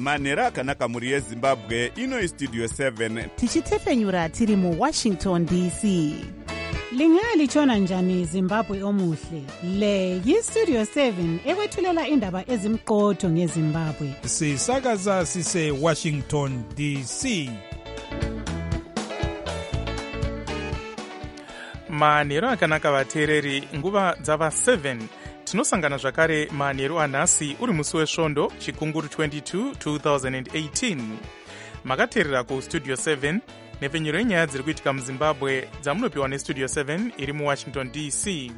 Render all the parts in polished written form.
manhero akanaka mhuri yezimbabwe. Ino istudio 7 tichitefenyura tiri muWashington DC. Lingalitshona njani Zimbabwe omuhle? Le yistudio 7 ekwethulela indaba ezimqotho ngeZimbabwe. Sisakaza sise Washington DC. manhero akanaka vateereri, nguva dzava 7 tinosangana zvakare manhero anhasi uri musi wesvondo chikunguru 22 2018. makateerera kustudio 7 nepfenyuro yenyaya dziri kuitika muzimbabwe dzamunopiwa nestudio 7 iri muwashington DC.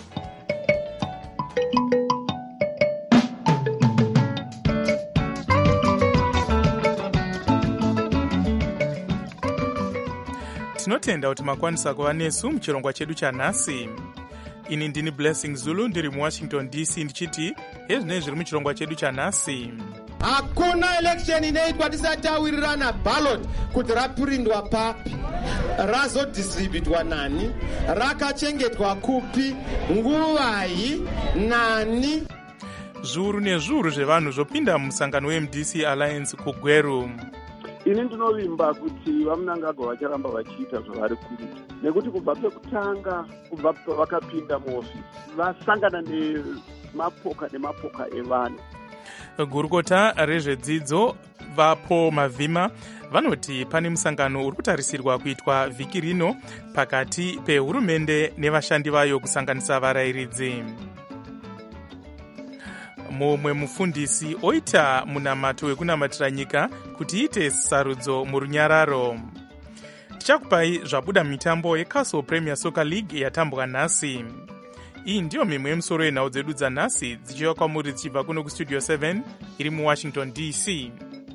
tinotenda kuti makwanisa kuva nesu muchirongwa chedu chanhasi. ini ndini Blessing Zulu ndiri muwashington DC ndichiti hezvinei zviri muchirongwa chedu chanhasi. hakuna election inoitwa tisati tawirirana ballot kuti rapurindwa papi, razodistributwa nani, rakachengetwa kupi, nguvai, nani. zviuru nezviuru zvevanhu zvopinda mumusangano weMDC Alliance kugweru. ini ndinovimba kuti vamunangagwa vacharamba vachiita zvavari kuita, nekuti kubva pekutanga, kubva pavakapinda muofisi vasangana nemapoka evanhu. gurukota rezvedzidzo vapo Mavhima vanoti pane musangano uri kutarisirwa kuitwa vhiki rino pakati pehurumende nevashandi vayo kusanganisa varayiridzi. mumwe mufundisi oita munamato wekunamatira nyika kuti iite sarudzo murunyararo. tichakupai zvabuda mitambo yeCastle Premier Soccer League yatambwa nhasi. iyi ndiyo mimwe yemusoro yenhau dzedu dzanhasi dzichiva kwamuri dzichibva kuno kustudio 7 iri muwashington DC.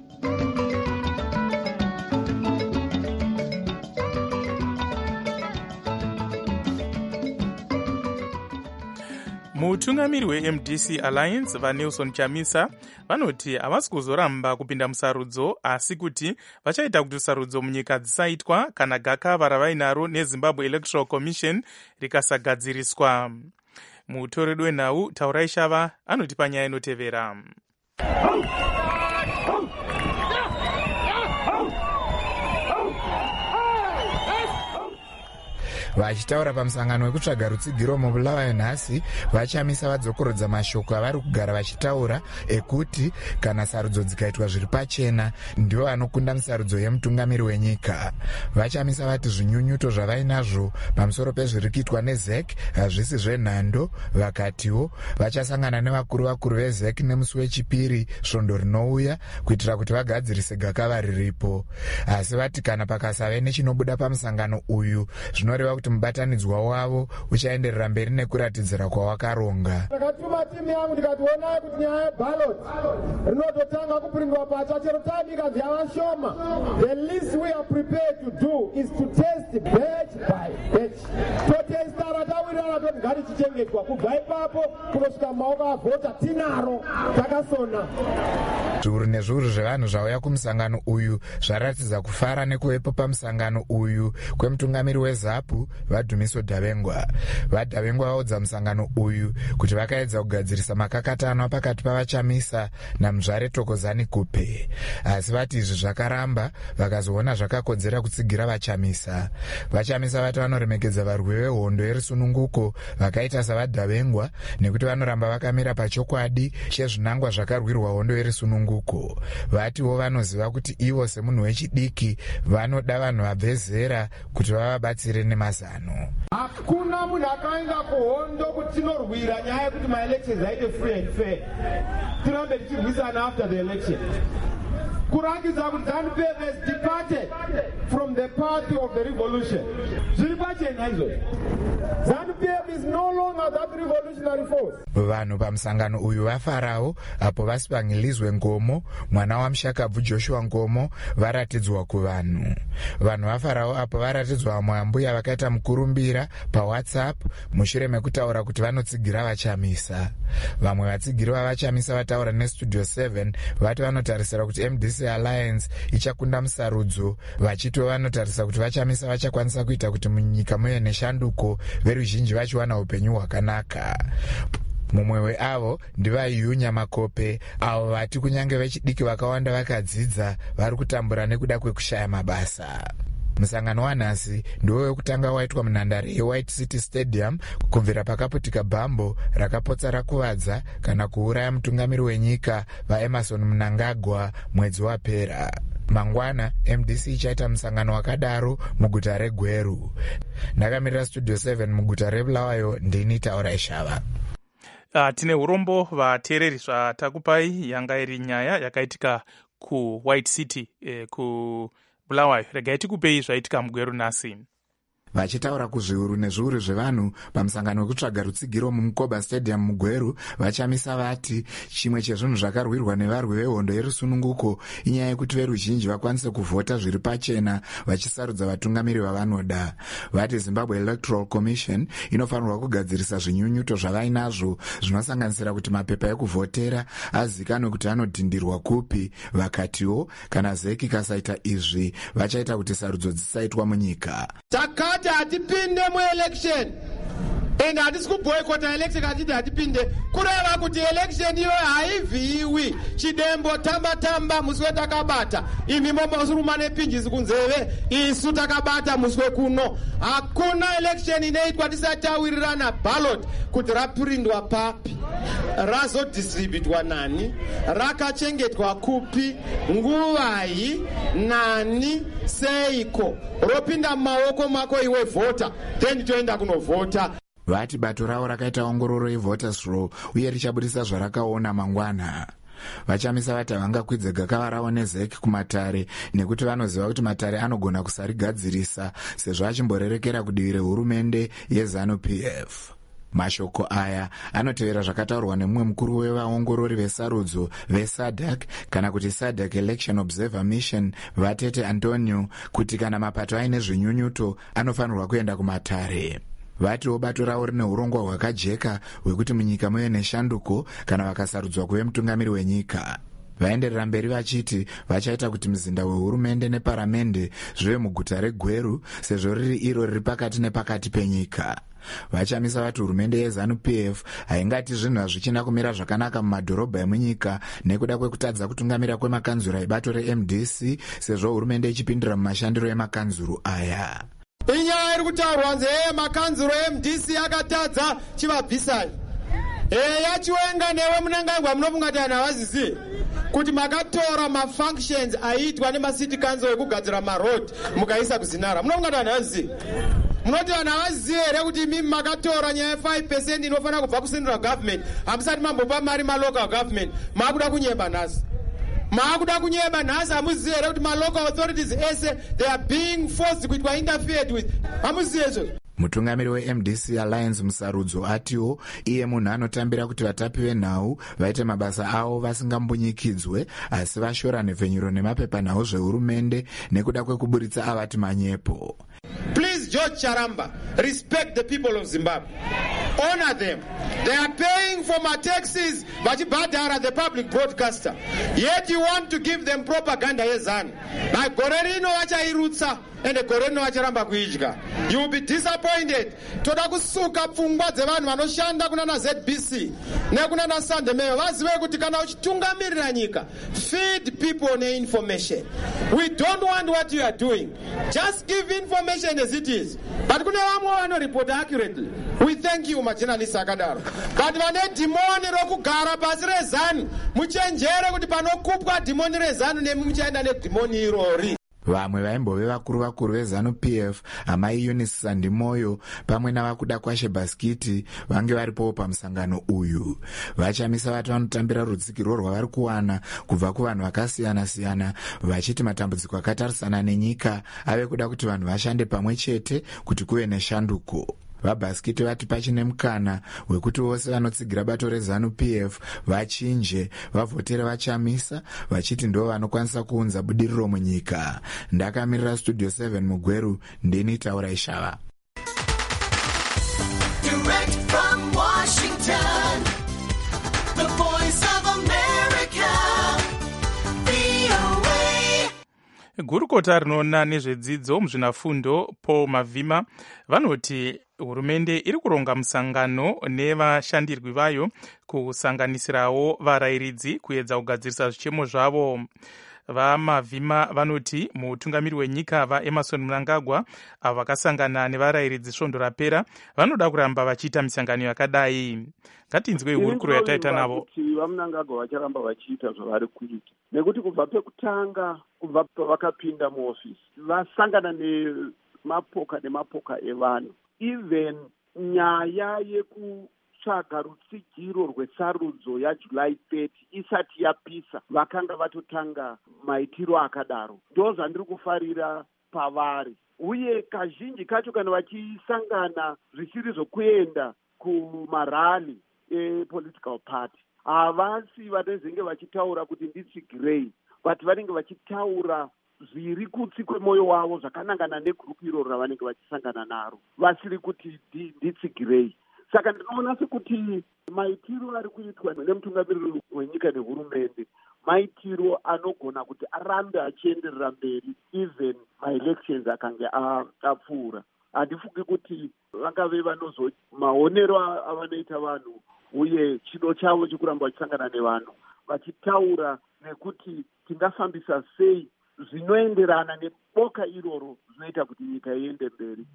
mutungamiri weMDC Alliance vaNelson Chamisa vanoti havasi kuzoramba kupinda musarudzo, asi kuti vachaita kuti sarudzo munyika dzisaitwa kana gakava ravainaro neZimbabwe Electoral Commission rikasagadziriswa. mutoredo wenhau Taurai Shava anoti panyaya inotevera. vachitaura pamusangano wekutsvaga rutsigiro mubulawayo nhasi, vachamisa vadzokorodza mashoko avari kugara vachitaura ekuti kana sarudzo dzikaitwa zviri pachena ndivo vanokunda musarudzo yemutungamiri wenyika. vachamisa vati zvinyunyuto zvavainazvo pamusoro pezviri kuitwa neZEC hazvisi zvenhando. vakatiwo vachasangana nevakuru veZEC nemusi wechipiri svondo rinouya kuitira kuti vagadzirise gakava riripo. asi vati kana pakasave nechinobuda pamusangano uyu zvinoreva kuti mubatanidzwa wavo uchaenderera mberi nekuratidzira kwawakaronga. ndakatuma timu yangu ndikationa kuti nyaya yeballot rinototanga kupurindwa pacha chero tabikanzi yava shoma. The least we are prepared to do is to test batch by batch. totestara tawirirana toti ngatichichengetwa kubva ipapo kunosvika maoko avhota tinaro takasona. zviuru nezviuru zvevanhu zvauya kumusangano uyu zvaratidza kufara nekuvepo pamusangano uyu kwemutungamiri weZAPU vaDhumiso Davengwa. vaDavengwa vaudza musangano uyu kuti vakaedza kugadzirisa makakatanwa pakati pavachamisa naMuzvare Thokozani Kupe, asi vati izvi zvakaramba vakazoona zvakakodzera kutsigira vachamisa. vachamisa vati vanoremekedza varwi vehondo yerisununguko vakaita savaDavengwa nekuti vanoramba vakamira pachokwadi chezvinangwa zvakarwirwa hondo yerisununguko. vatiwo vanoziva kuti ivo semunhu wechidiki vanoda vanhu vabve zera kuti vavabatsire nemazano. hakuna munhu akaenda kuhondo kuti tinorwira nyaya yekuti maelections aite free and fair, tirambe tichirwisana after the election. kurangidza kuti ZANU-PF has departed from the party of the revolution. zviri pachena izvozvo. ZANU-PF is no longer that revolutionary force. vanhu pamusangano uyu vafarawo apo Vasipangilizwe Ngomo mwana waMushakabvu Joshua Ngomo varatidzwa kuvanhu. vanhu vafarawo apo varatidzwa vamwe ambuya vakaita mukurumbira paWhatsApp mushure mekutaura kuti vanotsigira vachamisa. vamwe vatsigiri vavachamisa vataura nestudio 7 vati vanotarisira kuti MDC Alliance ichakunda musarudzo, vachitiwo vanotarisa kuti vachamisa vachakwanisa kuita kuti munyika muye neshanduko, veruzhinji vachiwana upenyu hwakanaka. mumwe weavo ndivayunya makope, avo vati kunyange vechidiki vakawanda vakadzidza vari kutambura nekuda kwekushaya mabasa. Musangano wanhasi ndiwo wekutanga waitwa munhandare yeWhite City Stadium kubvira pakaputika bhambo rakapotsa rakuvadza kana kuuraya mutungamiri wenyika vaEmerson Mnangagwa mwedzi wapera. Mangwana MDC ichaita musangano wakadaro muguta reGweru. Ndakamirira Studio 7 muguta reBulawayo, ndini Taura Ishava. Tine urombo vateereri zvatakupai. Yanga iri nyaya yakaitika kuWhite City kuBulawayo. Regai tikupei zvaitika muGweru nhasi. Vachitaura kuzviuru nezviuru zvevanhu pamusangano wekutsvaga rutsigiro mumukoba stadium muGweru, vachamisa vati chimwe chezvinhu zvakarwirwa nevarwi vehondo yerusununguko inyaya yekuti veruzhinji vakwanise kuvhota zviri pachena vachisarudza vatungamiri vavanoda. Vati Zimbabwe Electoral Commission inofanirwa kugadzirisa zvinyunyuto zvavainazvo zvinosanganisira kuti mapepa ekuvhotera azikanwe kuti anodhindirwa kupi. Vakatiwo kana zeki kasaita izvi vachaita kuti sarudzo dzisaitwa munyika. Takati hatipinde mu-election and hatisi kuboycota election katiti hatipinde kureva kuti election iyo haivhiwi chidembo tamba musi wetakabata imi momosiruma nepinjisi kunzeve isu takabata musi wekuno. Hakuna election inoitwa tisatawirirana ballot kuti rapurindwa papi, razodistributwa nani, rakachengetwa kupi, nguvai, nani, seiko, ropinda mumaoko mako iwe vhota, then toenda kunovhota. Vati bato ravo rakaita ongororo yevoters roll uye richabudisa zvarakaona mangwana. Vachamisa vati havangakwidze gakava ravo nezeki kumatare nekuti vanoziva kuti matare anogona kusarigadzirisa sezvo achimborerekera kudivi rehurumende yeZANU-PF. Mashoko aya anotevera zvakataurwa nemumwe mukuru wevaongorori vesarudzo veSADC kana kuti SADC Election Observer Mission, Vatete Antonio, kuti kana mapato aine zvinyunyuto anofanirwa kuenda kumatare. Vatiwo bato ravo rine urongwa hwakajeka hwekuti munyika muve neshanduko kana vakasarudzwa kuve mutungamiri wenyika. Vaenderera mberi vachiti vachaita kuti muzinda wehurumende neparamende zvive muguta reGweru sezvo riri iro riri pakati nepakati penyika. Vachamisa vati hurumende yeZANU-PF haingati zvinhu hazvichina kumira zvakanaka mumadhorobha emunyika nekuda kwekutadza kutungamira kwemakanzuro ebato reMDC sezvo hurumende ichipindira mumashandiro emakanzuro aya. Inyaya iri kutaurwa nze makanzuro eMDC akatadza chivabvisai. Yachiwenga newe Mnangagwa munofunga kuti havazizi kuti makatora mafunctions aitwa nemacity council ekugadzira maroad mukaisa kuzinara. Munofunga kuti havazizi? Munoti vanhu havazizi here kuti imi makatora nyaya 5% inofanira kubva kucentral government, hamusati mambopa mari malocal government, maakuda kunyeba nhasi. Maakuda kunyeba nhasi, hamuzizi here kuti malocal authorities ese they are being forced kuitwa interfered with. Hamuzizi izvozvo? Mutungamiri weMDC Alliance musarudzo atiwo iye munhu anotambira kuti vatapi venhau vaite mabasa avo vasingambunyikidzwe asi vashora nepfenyuro nemapepanhau zvehurumende nekuda kwekuburitsa avati manyepo. Please, George Charamba, respect the people of Zimbabwe. Honor them. They are paying for my taxes, vachibhadhara the public broadcaster. Yet you want to give them propaganda yezanu. Na gore rino vachairutsa ende gore rino vacharamba kuidya. You will be disappointed. Toda kusuka pfungwa dzevanhu vanoshanda kunana ZBC nekunana Sunday Mail vazive kuti kana uchitungamirira nyika, feed people neinformation. We don't want what you are doing. Just give information as it is. But kune vamwe vanoreport accurately. We thank you majournalists akadaro. But vane dhimoni rokugara pasi reZANU, muchenjere kuti panokupwa dhimoni reZANU nemi muchaenda nedhimoni irori. Vamwe vaimbove vakuru veZANU-PF, amai Eunice Sandimoyo pamwe navakuda kwashe Baskiti vange varipowo pamusangano uyu. Vachamisa vati vanotambira rutsigiro rwavari kuwana kubva kuvanhu vakasiyana-siyana, vachiti matambudziko akatarisana nenyika ave kuda kuti vanhu vashande pamwe chete kuti kuve neshanduko. VaBaskiti vati pachine mukana wekuti vose vanotsigira bato reZANU-PF vachinje vavhotere vachamisa, vachiti ndo vanokwanisa kuunza budiriro munyika. Ndakamirira Studio 7 muGweru, ndini Taura Ishava. Direct from Washington, the voice of America, VOA. Gurukota rinoona nezvedzidzo muzvinafundo Paul Mavhima vanoti hurumende iri kuronga musangano nevashandirwi vayo kusanganisirawo varayiridzi kuedza kugadzirisa zvichemo zvavo. VaMavhima vanoti mutungamiri wenyika vaEmmerson Mnangagwa avo vakasangana nevarayiridzi svondo rapera vanoda kuramba vachiita misangano yakadai. Ngatinzwe hurukuro yataita navo. Kuti vaMnangagwa vacharamba vachiita zvavari kuita nekuti kubva pekutanga, kubva pavakapinda muofisi vasangana nemapoka nemapoka evanhu. Even nyaya yekutsvaga rutsigiro rwesarudzo yaJuly 30 isati yapisa vakanga vatotanga maitiro akadaro. Ndo zvandiri kufarira pavari, uye kazhinji kacho kana vachisangana zvisiri zvokuenda kumarali epolitical party havasi vanenge vachitaura kuti nditsigirei, but vanenge vachitaura zviri kutsi kwemwoyo wavo zvakanangana negrupu iroro ravanenge vachisangana naro, vasiri kuti nditsigirei. Saka ndinoona sekuti maitiro ari kuitwa nemutungamiriri wenyika nehurumende maitiro anogona kuti arambe achienderera mberi even maelections akange apfuura. Handifungi kuti vangave maonero avanoita vanhu uye chido chavo chekuramba vachisangana nevanhu vachitaura nekuti tingafambisa sei zvinoenderana neboka iroro zvinoita kuti nyika iende mberi.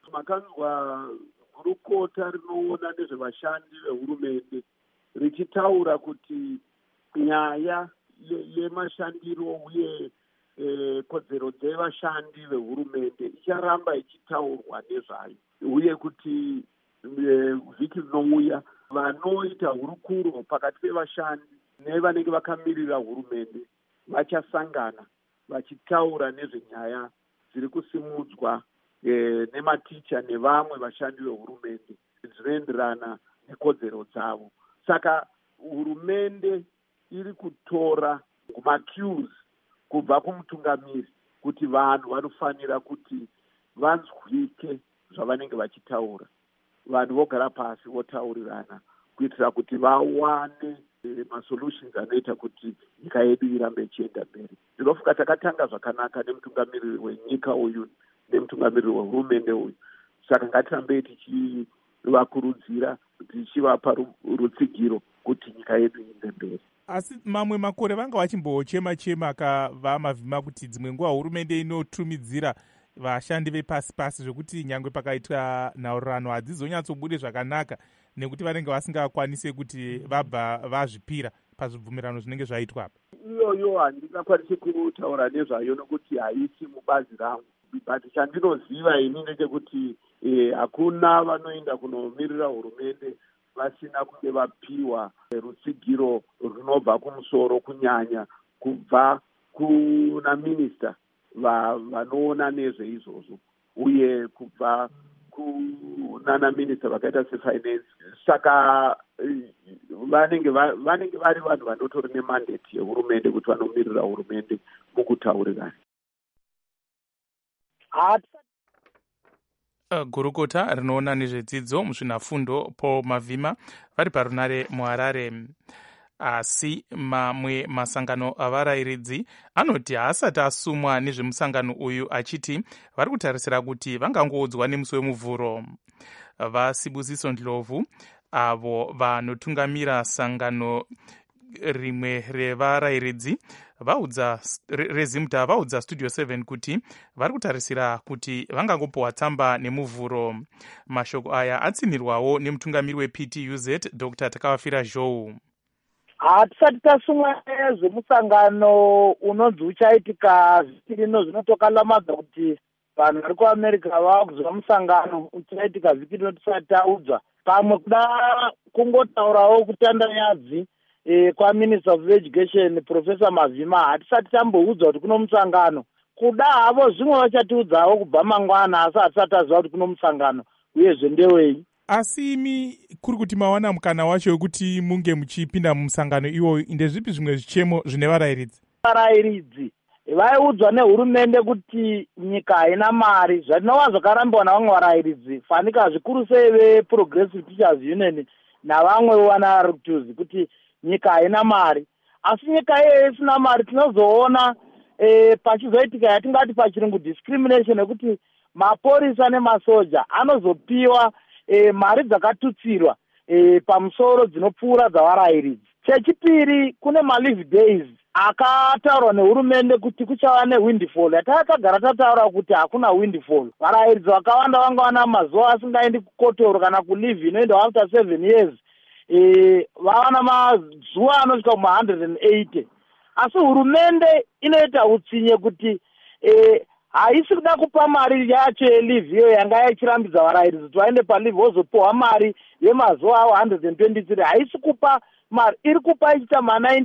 Makanzwa gurukota rinoona nezvevashandi vehurumende richitaura kuti nyaya yemashandiro uye kodzero dzevashandi vehurumende icharamba ichitaurwa nezvayo, uye kuti vhiki rinouya vanoita hurukuro pakati pevashandi nevanenge vakamirira hurumende vachasangana vachitaura nezvenyaya dziri kusimudzwa nematicha nevamwe vashandi vehurumende zvinoenderana nekodzero dzavo. Saka hurumende iri kutora macues kubva kumutungamiri kuti vanhu vanofanira kuti vanzwike zvavanenge vachitaura. Vanhu vogara pasi votaurirana kuitira kuti vawane masolutions anoita kuti nyika yedu irambe ichienda mberi. Ndinofunga takatanga zvakanaka nemutungamiriri wenyika uyu nemutungamiriri wehurumende uyu, saka ngatirambei tichivakurudzira, tichivapa rutsigiro kuti nyika yedu iende mberi. Asi mamwe makore vanga vachimbochema-chema kavaMavhima kuti dzimwe nguva hurumende inotumidzira vashandi vepasi-pasi zvekuti nyangwe pakaitwa nhaurirano hadzizonyatsobude zvakanaka nekuti vanenge vasingakwanise kuti vabva vazvipira pazvibvumirano zvinenge zvaitwa apa. Iyoyo handingakwanisi kutaura nezvayo nokuti haisi mubazi rangu, but chandinoziva ini ndechekuti hakuna vanoenda kunomirira hurumende vasina kunge vapiwa rutsigiro runobva kumusoro, kunyanya kubva kuna minista vanoona nezveizvozvo uye kubva kunana minista vakaita sefinance. Saka vanenge vari vanhu vanotori nemandate yehurumende kuti vanomirira hurumende mukutaurirana. Gurukota rinoona nezvedzidzo muzvinafundo Paul Mavhima vari parunare muHarare. Asi mamwe masangano avarayiridzi anoti haasati asumwa nezvemusangano uyu achiti vari kutarisira kuti vangangoudzwa nemusi wemuvhuro. VaSibusiso Ndlovu avo vanotungamira sangano rimwe revarayiridzi rezimta vaudza Studio 7 kuti vari kutarisira kuti vangangopiwa tsamba nemuvhuro. Mashoko aya atsinirwawo nemutungamiri wePTUZ Dr. Takavafira Zhou. Hatisati tasumwa nezvemusangano unonzi uchaitika vhiki rino, zvinotokalamadza kuti vanhu vari kuAmerica vaakuzwa musangano uchaitika vhiki rino tisati taudzwa. Pamwe kuda kungotaurawo kutandanyadzi kwaMinister of Education Professor Mavhima hatisati tamboudzwa kuti kuno musangano. Kuda havo zvimwe vachatiudzawo kubva mangwana, asi hatisati taziva kuti kuno musangano uyezve ndewei. Asi imi kuri kuti mawana mukana wacho wekuti munge muchipinda mumusangano iwoyu, ndezvipi zvimwe zvichemo zvine varayiridzi? Varayiridzi vaiudzwa nehurumende kuti nyika haina mari, zvinova zvakarambiwa navamwe varayiridzi, fanika zvikuru sei veProgressive Teachers Union navamwe vanaRutuzi kuti nyika haina mari. Asi nyika iyoyo isina mari, tinozoona pachizoitika yatingati pachirungu discrimination, yekuti maporisa nemasoja anozopiwa mari dzakatutsirwa pamusoro dzinopfuura dzavarayiridzi. Chechipiri, kune malive days akataurwa nehurumende kuti kuchava newindfall. Yatakagara tataura kuti hakuna windfall. Varayiridzi vakawanda vanga vana mazuva asingaendi kukotoro kana kulive inoenda after 7 years. Vavana mazuva anosvika kuma180. Asi hurumende inoita utsinye kuti haisi kuda kupa mari yacho yelive iyo yanga ichirambidza varayiridzi kuti vaende palive vozopiwa mari yemazuva avo 123. Haisi kupa mari, iri kupa ichita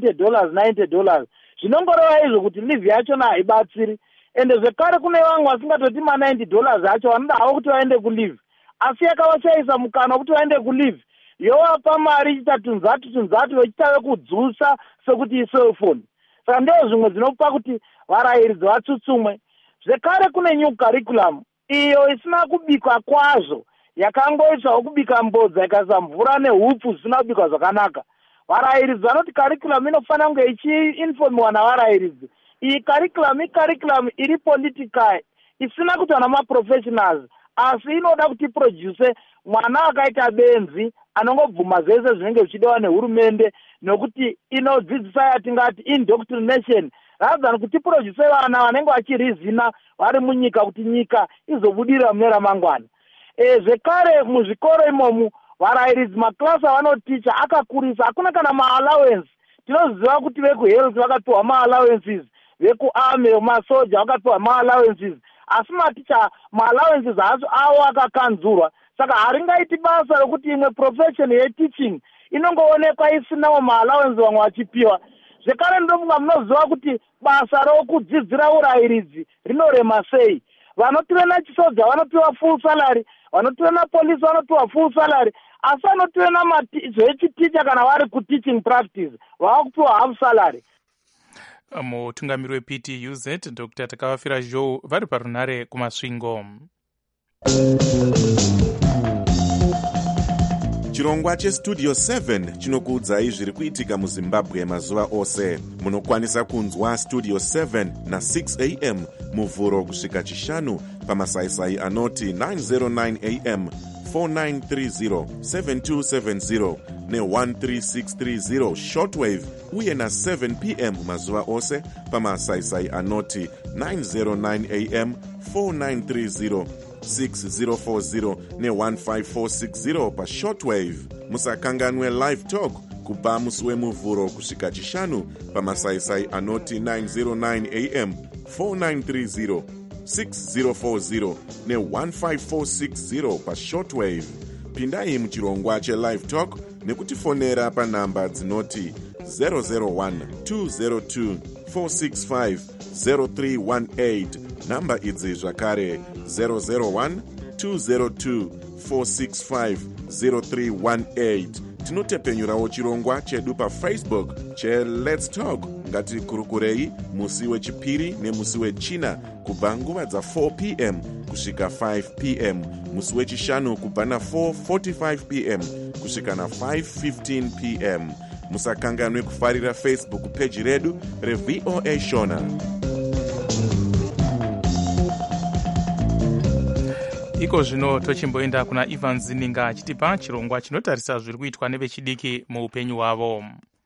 $90. Zvinongoreva izvo kuti live yachona haibatsiri. Ende zvekare kune vamwe vasingatoti $90 acho vanoda havo kuti vaende kulive, asi yakavashaisa mukana kuti vaende kulive yovapa mari ichita tunzatu vechitave kudzusa sekuti iselfoni. Saka ndizvo zvimwe dzinopa kuti varayiridzi vatsutsumwe. Zvekare kune new curriculum iyo isina kubikwa kwazvo, yakangoiswawo kubika mbodza ikaisa mvura nehupfu zvisina kubikwa zvakanaka. Varayiridzi vanoti curriculum inofanira kunge ichiinfomiwa navarayiridzi. Iyi curriculum iri political, isina kuti vana maprofessionals, asi inoda kuti produce mwana akaita benzi anongobvuma zvese zvinenge zvichidiwa nehurumende, nokuti inodzidzisa yatingati indoctrination, rather than kuti produce vana vanenge vachirizina vari munyika kuti nyika izobudirira mune ramangwana. Zvekare muzvikoro imomu varayiridzi maklasi avanoticha akakurisa, hakuna kana maallowance. Tinoziva kuti vekuhealth vakapiwa maallowances, vekuarmy masoja vakapiwa maallowances, asi maticha maallowances avo akakanzurwa. Saka haringaiti basa rokuti imwe profession yeteaching inongoonekwa isinawo maallowances vamwe vachipiwa. Zvekare ndomunga munoziva kuti basa rokudzidzira urayiridzi rinorema sei. Vanotirena chisoja vanopiwa full salary, vanotirena polisi vanopiwa full salary, asi vanotirena zvechiticha kana vari kuteaching practice vava kupiwa half salary. Mutungamiri wePTUZ Dr. Takavafira Joe vari parunare kumasvingo. Chirongwa chestudio 7 chinokuudzai zviri kuitika muZimbabwe mazuva ose. Munokwanisa kunzwa studio 7 na 6 am muvhuro kusvika chishanu pamasaisai anoti 909 am 4930 7270 ne13630 shortwave uye na 7 pm mazuva ose pamasaisai anoti 909 am 4930 6040 ne15460 pashortwave. Musakanganwe live talk kubva musi wemuvhuro kusvika chishanu pamasaisai anoti 909 am 4930 6040 ne15460 pashortwave. Pindai muchirongwa chelive talk nekutifonera panhamba dzinoti 001 202 465 0318. Namba idzi zvakare 001 202 465 0318. Tinotepenyurawo chirongwa chedu paFacebook cheLet's Talk. Ngatikurukurei musi wechipiri nemusi wechina kubva nguva dza4 pm kusvika 5 pm, musi wechishanu kubva na4:45 pm kusvika na5:15 pm. Musakanganwe kufarira Facebook page redu reVOA Shona. Iko zvino tochimboenda kuna Ivan Zininga achitipa chirongwa chinotarisa zviri kuitwa nevechidiki muupenyu hwavo.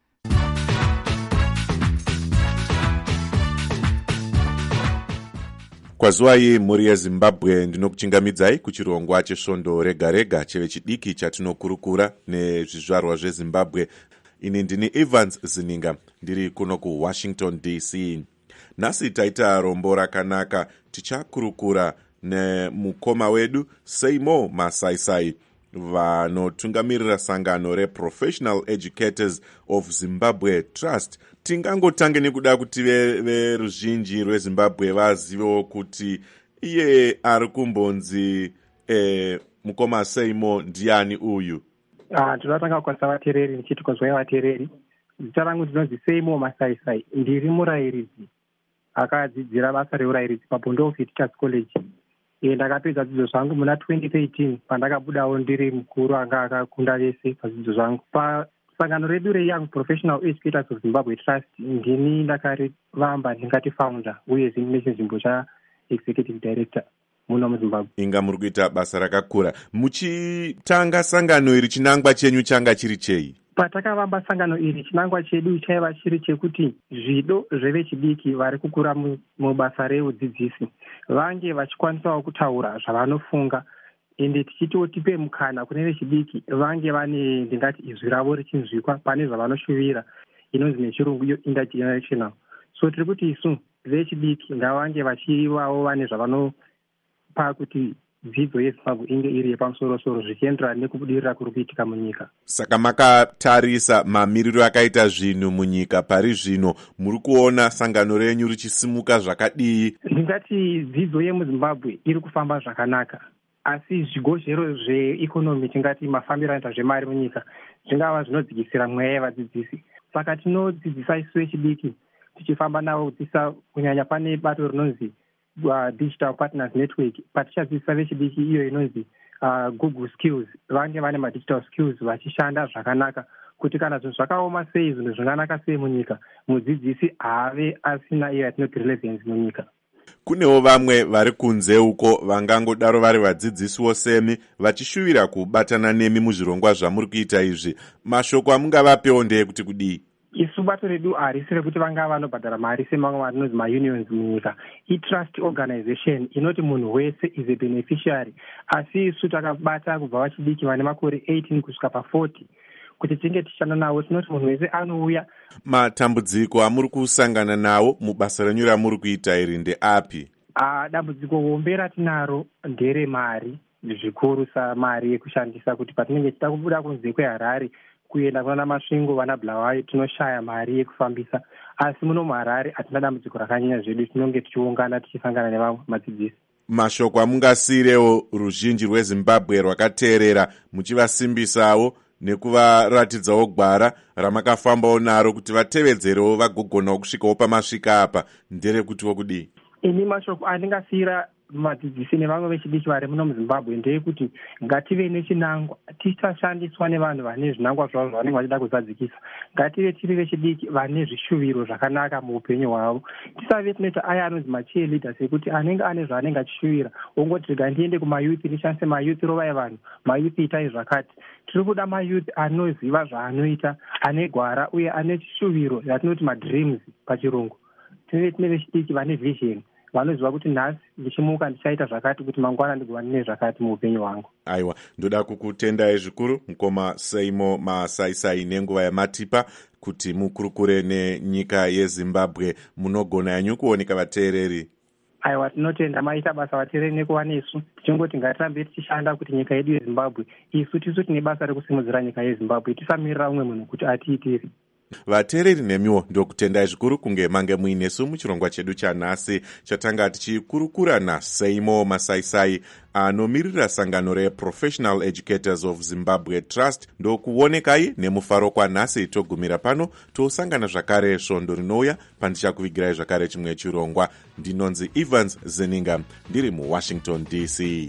Kwazuvai mhuri yeZimbabwe, ndinokuchingamidzai kuchirongwa chesvondo rega rega chevechidiki chatinokurukura nezvizvarwa zveZimbabwe. Ini ndini Evans Zininga, ndiri kuno kuWashington DC. Nhasi taita rombo rakanaka. Tichakurukura nemukoma wedu Seymour Masaisai, vanotungamirira sangano reProfessional Educators of Zimbabwe Trust. Tingangotange nekuda kuti veruzhinji rweZimbabwe vazivewo kuti iye ari kumbonzi mukoma Seymour ndiani uyu. Tinotanga kukwasa vateereri ndichiti kwazwai vateereri. Zita rangu ndinonzi Seymour Masaisai, ndiri murayiridzi akadzidzira basa reurayiridzi paBondo Teachers College. Ndakapedza dzidzo zvangu muna 2013 pandakabudawo ndiri mukuru anga akakunda vese padzidzo zvangu. sangano redu reyoung professional educators of Zimbabwe Trust ndini ndakarivamba ndingati founder uye zvini nechenzvimbo chaexecutive director muno muzimbabwe. Inga muri kuita basa rakakura. Muchitanga sangano iri chinangwa chenyu changa chiri chei? Patakavamba sangano iri chinangwa chedu chaiva chiri chekuti zvido zvevechidiki vari kukura mubasa reudzidzisi vange vachikwanisawo kutaura zvavanofunga ende tichitotipe mukana kune vechidiki vange vane ndingati izwi ravo richinzwikwa pane zvavanoshuvira inonzi nechirungu iyo intergenerational. So tiri kuti isu vechidiki ngavange vachivawo vane zvavanopa kuti dzidzo yezimbabwe inge iri yepamusoro-soro zvichienderana nekubudirira kuri kuitika munyika. Saka makatarisa mamiriro akaita zvinhu munyika pari zvino, muri kuona sangano renyu richisimuka zvakadii? Ndingati dzidzo yemuzimbabwe iri kufamba zvakanaka, asi zvigozhero zveikonomi tingati mafambiro anoita zvemari munyika zvingava zvinodzikisira mweya yevadzidzisi. Saka tinodzidzisa isu vechidiki tichifamba navo kudzidzisa kunyanya pane bato rinonzi Digital Partners Network patichadzidzisa vechidiki iyo inonzi Google Skills vange vane madigital skills vachishanda zvakanaka kuti kana zvinhu zvakaoma sei zvinhu zvinganaka sei munyika mudzidzisi ave asina iyo yatinoti relevance munyika. Kunewo vamwe vari kunze uko vangangodaro vari vadzidzisiwo semi vachishuvira kubatana nemi muzvirongwa zvamuri kuita izvi. Mashoko amungavapewo ndeyekuti kudii? Isu bato redu harisi rekuti vanga vanobhadhara mari semamwe marinonzi maunions munyika. I-trust organization inoti munhu wese is a beneficiary. Asi isu takabata kubva vachidiki vane makore 18 kusvika pa40 kuti tinge tichishanda navo. Tinoti munhu wese anouya. Matambudziko amuri kusangana nawo mubasa renyu ramuri kuita iri ndeapi? Dambudziko hombe ratinaro nderemari, zvikuru samari yekushandisa kuti patinenge tichida kubuda kunze kweHarare kuenda kuna masvingo vana Bulawayo tinoshaya mari yekufambisa. Asi muno muHarare hatina dambudziko rakanyanya zvedu, tinonge tichiungana tichisangana nevamwe madzidzisi. Mashoko amungasiyirewo ruzhinji rweZimbabwe rwakateerera muchivasimbisawo nekuvaratidzawo gwara ramakafambawo naro kuti vatevedzerewo vagogonawo kusvikawo pamasvika apa nderekutiwo kudii? Ini mashoko andingasiyira madzidzisi nevamwe vechidiki vari muno muZimbabwe ndeyekuti ngative nechinangwa, tisashandiswa nevanhu vane zvinangwa zvavo zvavanenge vachida kuzadzikisa. Ngative tiri vechidiki vane zvishuviro zvakanaka muupenyu hwavo. Tisave tinoita aya anonzi macheerleaders ekuti anenge ane zvaanenge achishuvira ongoti rega ndiende kumayuthi ndishandise mayuthi rovai vanhu, mayuthi itai zvakati. Tiri kuda mayuthi anoziva zvaanoita, ane gwara uye ane chishuviro yatinoti madreams pachirungu. Tine vechidiki vane vision vanoziva kuti nhasi ndichimuka ndichaita zvakati kuti mangwana ndigova nine zvakati muupenyu hwangu. Aiwa, ndoda kukutendai zvikuru mukoma Seimo Masaisai nenguva yamatipa kuti mukurukure nenyika yeZimbabwe. Munogona yanyu kuoneka vateereri? Aiwa, tinotenda maita basa vateereri nekuva nesu. Tichingoti ngatirambe tichishanda kuti nyika yedu yeZimbabwe, isu tisu tine basa rekusimudzira nyika yeZimbabwe, tisamirira umwe munhu kuti atiitiri. Vateereri nemiwo ndokutendai zvikuru kunge mange muinesu muchirongwa chedu chanhasi chatanga tichikurukura naSeimo Masaisai anomirira sangano reProfessional Educators of Zimbabwe Trust. Ndokuonekai nemufaro kwanhasi togumira pano, tosangana zvakare svondo rinouya pandichakuvigirai zvakare chimwe chirongwa. Ndinonzi Evans Zeninga ndiri muWashington DC.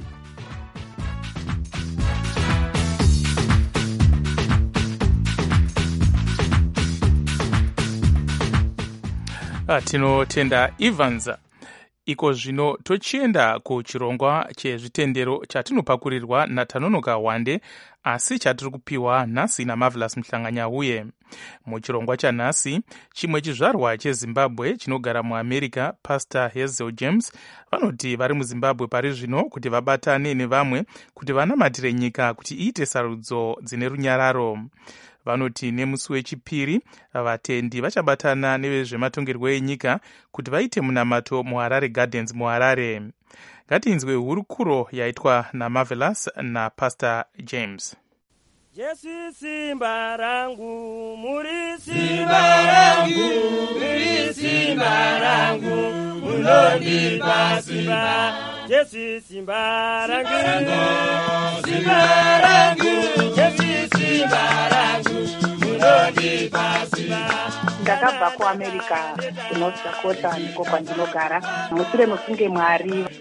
Tinotenda Evans. Iko zvino tochienda kuchirongwa chezvitendero chatinopakurirwa naTanonoka Wande, asi chatiri kupiwa nhasi naMarvelous Mhlanganyauye. Muchirongwa chanhasi, chimwe chizvarwa cheZimbabwe chinogara muAmerica, Pastor Hazel James, vanoti vari muZimbabwe pari zvino kuti vabatane nevamwe kuti vanamatire nyika kuti iite sarudzo dzine runyararo. Vanoti nemusi wechipiri vatendi vachabatana nevezvematongerwo enyika kuti vaite munamato muHarare Gardens muHarare. Ngatinzwe hurukuro yaitwa naMarvelous naPastor James. Jesu simba rangu, muri simba rangu, muri simba rangu, munondipa simba. Jesu simba rangu, simba rangu, Jesu simba rangu, munondipa simba. Ndakabva kuAmerica kuNorth Dakota ndiko kwandinogara. Mushure mekunge Mwari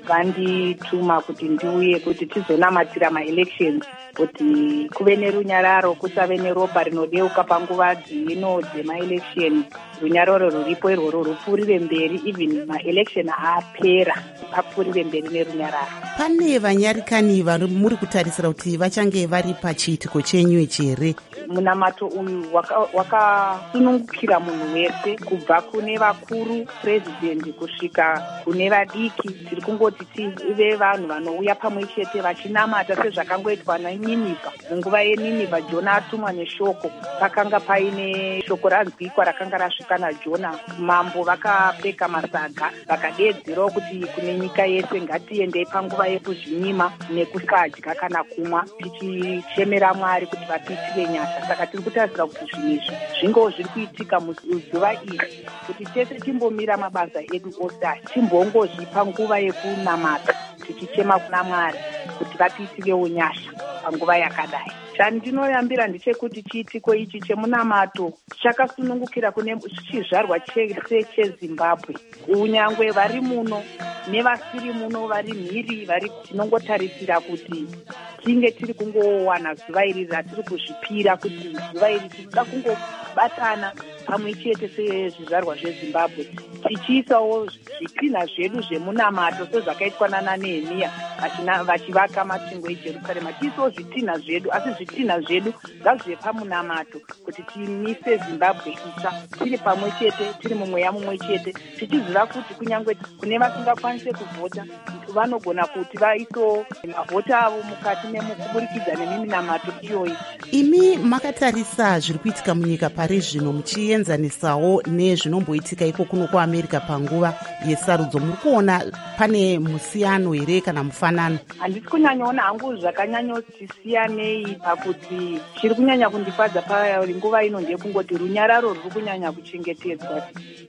vandituma kuti ndiuye kuti tizonamatira maelections kuti kuve nerunyararo, kusave neropa rinodeuka panguva dzino dzemaelection. Runyararo ruripo irworo rupfuurire mberi, even maelection apera apfuurire mberi nerunyararo. Pane vanyarikani vari muri kutarisira kuti vachange vari pachiitiko chenyu here? Munamato uyu wakasunungukira munhu wese, kubva kune vakuru president kusvika kune vadiki. Tiri kungoti tive vanhu vanouya pamwe chete vachinamata sezvakangoitwa naNinevha. Munguva yeNinevha Jona atumwa neshoko, pakanga paine shoko ranzwikwa rakanga rasvika naJona. Mambo vakapfeka masaga vakadedzerawo kuti kune nyika yese ngatiendei panguva yekuzvinyima nekusadya kana kumwa, tichichemera Mwari kuti vatiitire nyasha. Saka tiri kutarisira kuti zvinhu izvi zvingo zviri kuitika muzuva iri, kuti tese timbomira mabasa edu ose aya, timbongozvipa nguva yekunamata tichichema kuna Mwari kuti vatiitirewo nyasha panguva yakadai. Chandinoyambira ndechekuti chiitiko ichi chemunamato chakasunungukira kune chizvarwa chese cheZimbabwe. Unyangwe vari muno nevasiri muno, vari mhiri, vari tinongotarisira kuti tinge tiri kungowana zuva iri ratiri kuzvipira, kuti zuva iri tinoda kungobatana pamwe chete sezvizvarwa zveZimbabwe, tichiisawo zvitinha zvedu zvemunamato sezvakaitwa naNehemiya vachivaka masvingo eJerusarema. Tiisawo zvitinha zvedu, asi zvitinha zvedu ngazvive pamunamato, kuti timise Zimbabwe itsva tiri pamwe chete, tiri mumweya mumwe chete, tichiziva kuti kunyange kune vasingakwanise kuvhota vanogona kuti vaisawo mavhota avo mukati kuburikidza neminamato iyoyi. Imi makatarisa zviri kuitika munyika pari zvino muchienzanisawo nezvinomboitika iko kuno kuAmerica panguva yesarudzo, muri kuona pane musiyano here kana mufanano? Handisi kunyanyaona hangu zvakanyanyoti siyanei, pakuti chiri kunyanya kundifadza panguva ino ndekungoti runyararo ruri kunyanya kuchengetedzwa.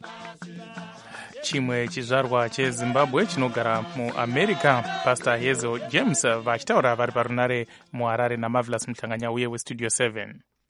Chimwe chizvarwa cheZimbabwe chinogara muAmerica, Pastor Hazel James vachitaura vari parunare muHarare naMarvelous Muhlanganya uye weStudio 7.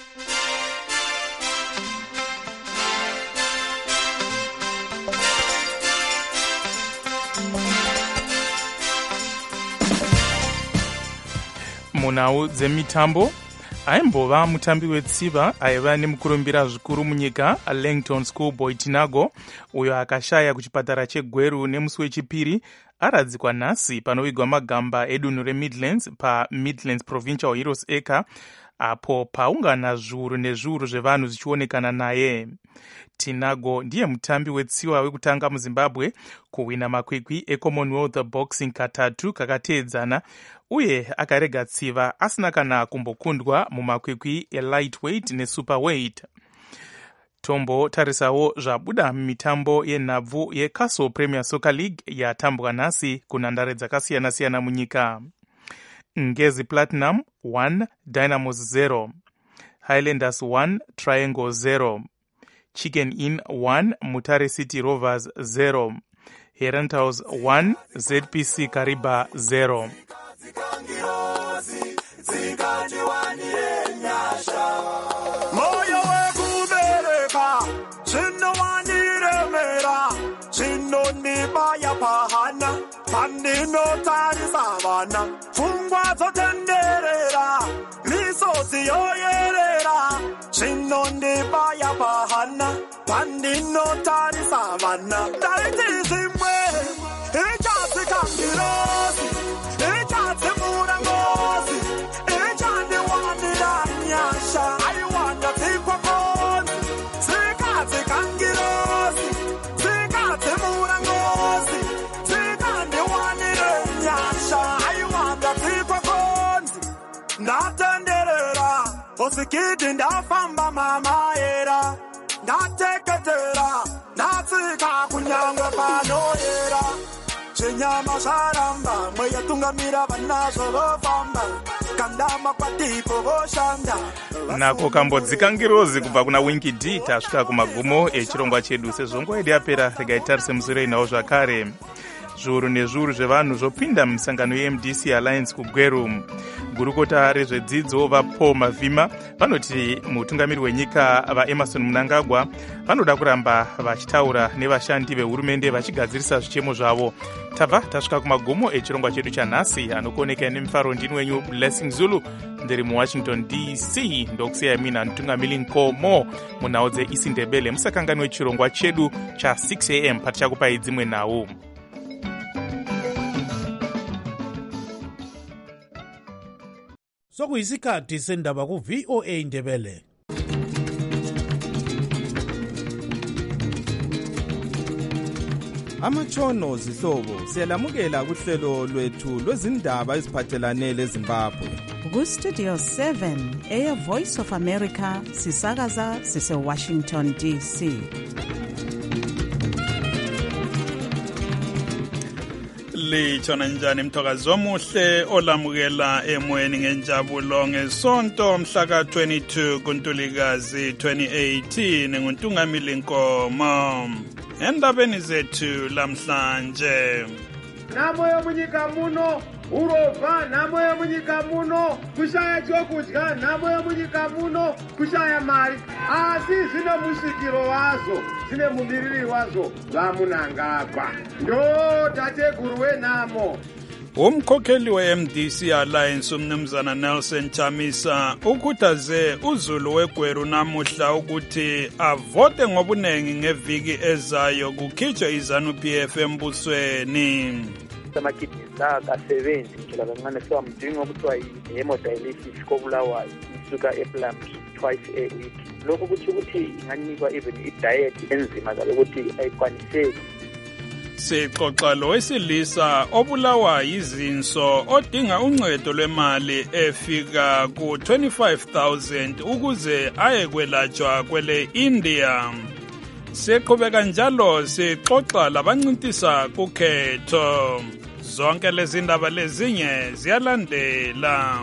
Munhau dzemitambo, aimbova mutambi wetsiva aiva nemukurumbira zvikuru munyika Langton Schoolboy Tinago, uyo akashaya kuchipatara cheGweru nemusi wechipiri, aradzikwa nhasi panovigwa magamba edunhu reMidlands paMidlands Provincial Heroes Acre, apo paungana zviuru nezviuru zvevanhu zichionekana naye. Tinago ndiye mutambi wetsiva wekutanga muZimbabwe kuwina makwikwi eCommonwealth Boxing katatu kakateedzana, uye akarega tsiva asina kana kumbokundwa mumakwikwi elightweight nesuperweight. Tombotarisawo zvabuda mumitambo yenhabvu yeCastle Premier Soccer League yatambwa nhasi kunhandare dzakasiyana-siyana munyika. Ngezi Platinum 1 Dynamos 0, Highlanders 1 Triangle 0, Chicken Inn 1 Mutare City Rovers 0, Herentals 1 ZPC Kariba 0. Moyo wekubereka chinowaniremera chinondibaya pahana pandinotarisa vana pfungwa dzotenderera misodzi yoyerera chinondibaya pahana pandinotarisa vana ndaiti zvimwe ichadzikangirozi ichadzimura ngozi ichandiwanira nyasha aiwanda dzikwakonzi dzikadzikangirozi dzikadzimura ngozi dzikandiwanire nyasha aiwanda dzikwakonzi ndatenderera osikiti ndafamba mamayera ndateketera ndatsika kunyangwe panoyera chenyama zvaramba mweyatungamira vanazvo vofamba kandama kwatipo voshanda nako kambodzikangirozi kubva kuna Winky D. Tasvika kumagumo echirongwa chedu. Sezvo nguva yedu yapera, regai tarise musure inawo zvakare. zviuru nezviuru zvevanhu zvopinda musangano yeMDC Alliance kugweru. Gurukota rezvedzidzo vaPaul Mavhima vanoti mutungamiri wenyika vaEmerson Mnangagwa vanoda kuramba vachitaura nevashandi vehurumende vachigadzirisa zvichemo zvavo. Tabva tasvika kumagomo echirongwa chedu chanhasi anokuoneka nemifaro ndini wenyu Blessing Zulu ndiri muWashington DC. Ndokusiyai mina mutungamiri Nkomo munhau dzeIsindebele. Musakanganwe chirongwa chedu cha6 am patichakupai dzimwe nhau. Sokuyisikhathi sendaba ku-VOA Ndebele. Amatshono zihlobo siyalamukela kuhlelo lwethu lwezindaba eziphathelane leZimbabwe. Ku-Studio 7 Air Voice of America sisakaza sise-Washington DC. Litshona njani mthokazi omuhle olamukela emoyeni ngenjabulo ngesonto mhla ka-22 kuNtulikazi 2018 nguNtungamili Nkomo. Endabeni zethu lamhlanje, namoyo munyika muno urova, namoyo munyika muno kushaya chokudya, namoyo munyika muno kushaya mari, asi zvine musikiro wazo, zvine mumiriri wazo vaMnangagwa. Ndo tateguru wenamo. umkhokheli weMDC Alliance umnumzana Nelson Chamisa ukhuthaze uZulu wegweru namuhla ukuthi avote ngobunengi ngeviki ezayo kukhitshwe iZANU-PF embusweni. Amakidneys akasebenzi njalo kancane siwamdinga okuthiwa i-hemodialysis kobulawayo isuka eplums twice a week. Lokho kuthi inganikwa even i-diet enzima zabe ukuthi ayikwaniseki. Sixoxa lo wesilisa obulawa yizinso odinga uncedo lwemali efika ku-25,000 ukuze aye kwelatshwa kwele India. Siqhubeka njalo sixoxa labancintisa kukhetho. Zonke lezi ndaba lezinye ziyalandela.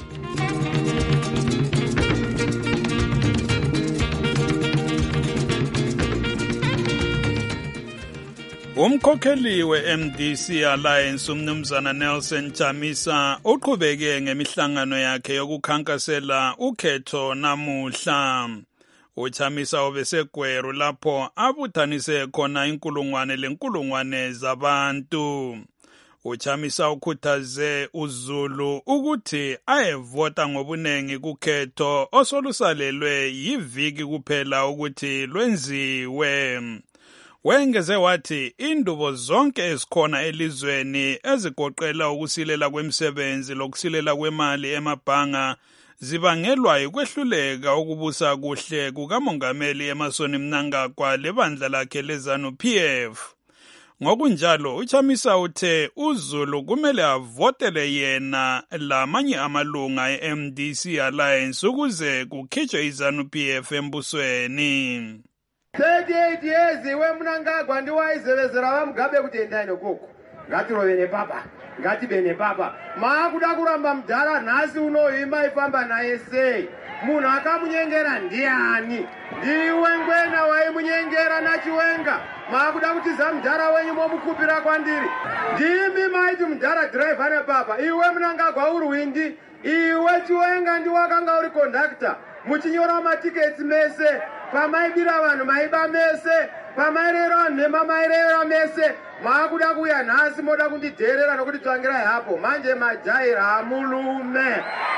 Umkhokheli weMDC Alliance umnumzana Nelson Chamisa uqhubeke ngemihlangano yakhe yokukhankasela ukhetho namuhla. UChamisa obesegweru lapho abuthanise khona inkulungwane zabantu. UChamisa ukhuthaze uZulu ukuthi ayevota ngobunengi kukhetho osolusalelwe yiviki kuphela ukuthi lwenziwe. Wengeze wathi indubo zonke ezikhona elizweni ezigoqela ukusilela kwemisebenzi lokusilela kwemali emabhanga zibangelwa ukwehluleka ukubusa kuhle kukamongameli Emmerson Mnangagwa lebandla lakhe leZANU-PF. Ngokunjalo uChamisa uthe uZulu kumele avotele yena lamanye amalunga eMDC Alliance ukuze kukhitshwe iZANU-PF embusweni. 38 years weMnangagwa ndiwaizevezera vaMugabe kuti endai nokoko. Ngatirove nepapa, ngatibe nepapa. Maakuda kuramba mudhara nhasi unoyu maifamba naye sei? Munhu akamunyengera ndiani? Ndiwe Ngwena waimunyengera naChiwenga. Maakuda kutiza mudhara wenyu momukupira kwandiri. Ndimi maiti mudhara driver nepapa. Iwe Mnangagwa uri windi. Iwe Chiwenga ndiwakanga uri conductor. Muchinyora matiketi mese. Pamaibira vanhu maiba mese, pamairera nhema mairera mese, maakuda kuya nhasi moda kundidherera nokuti tsvangirai hapo, manje majaira hamulume.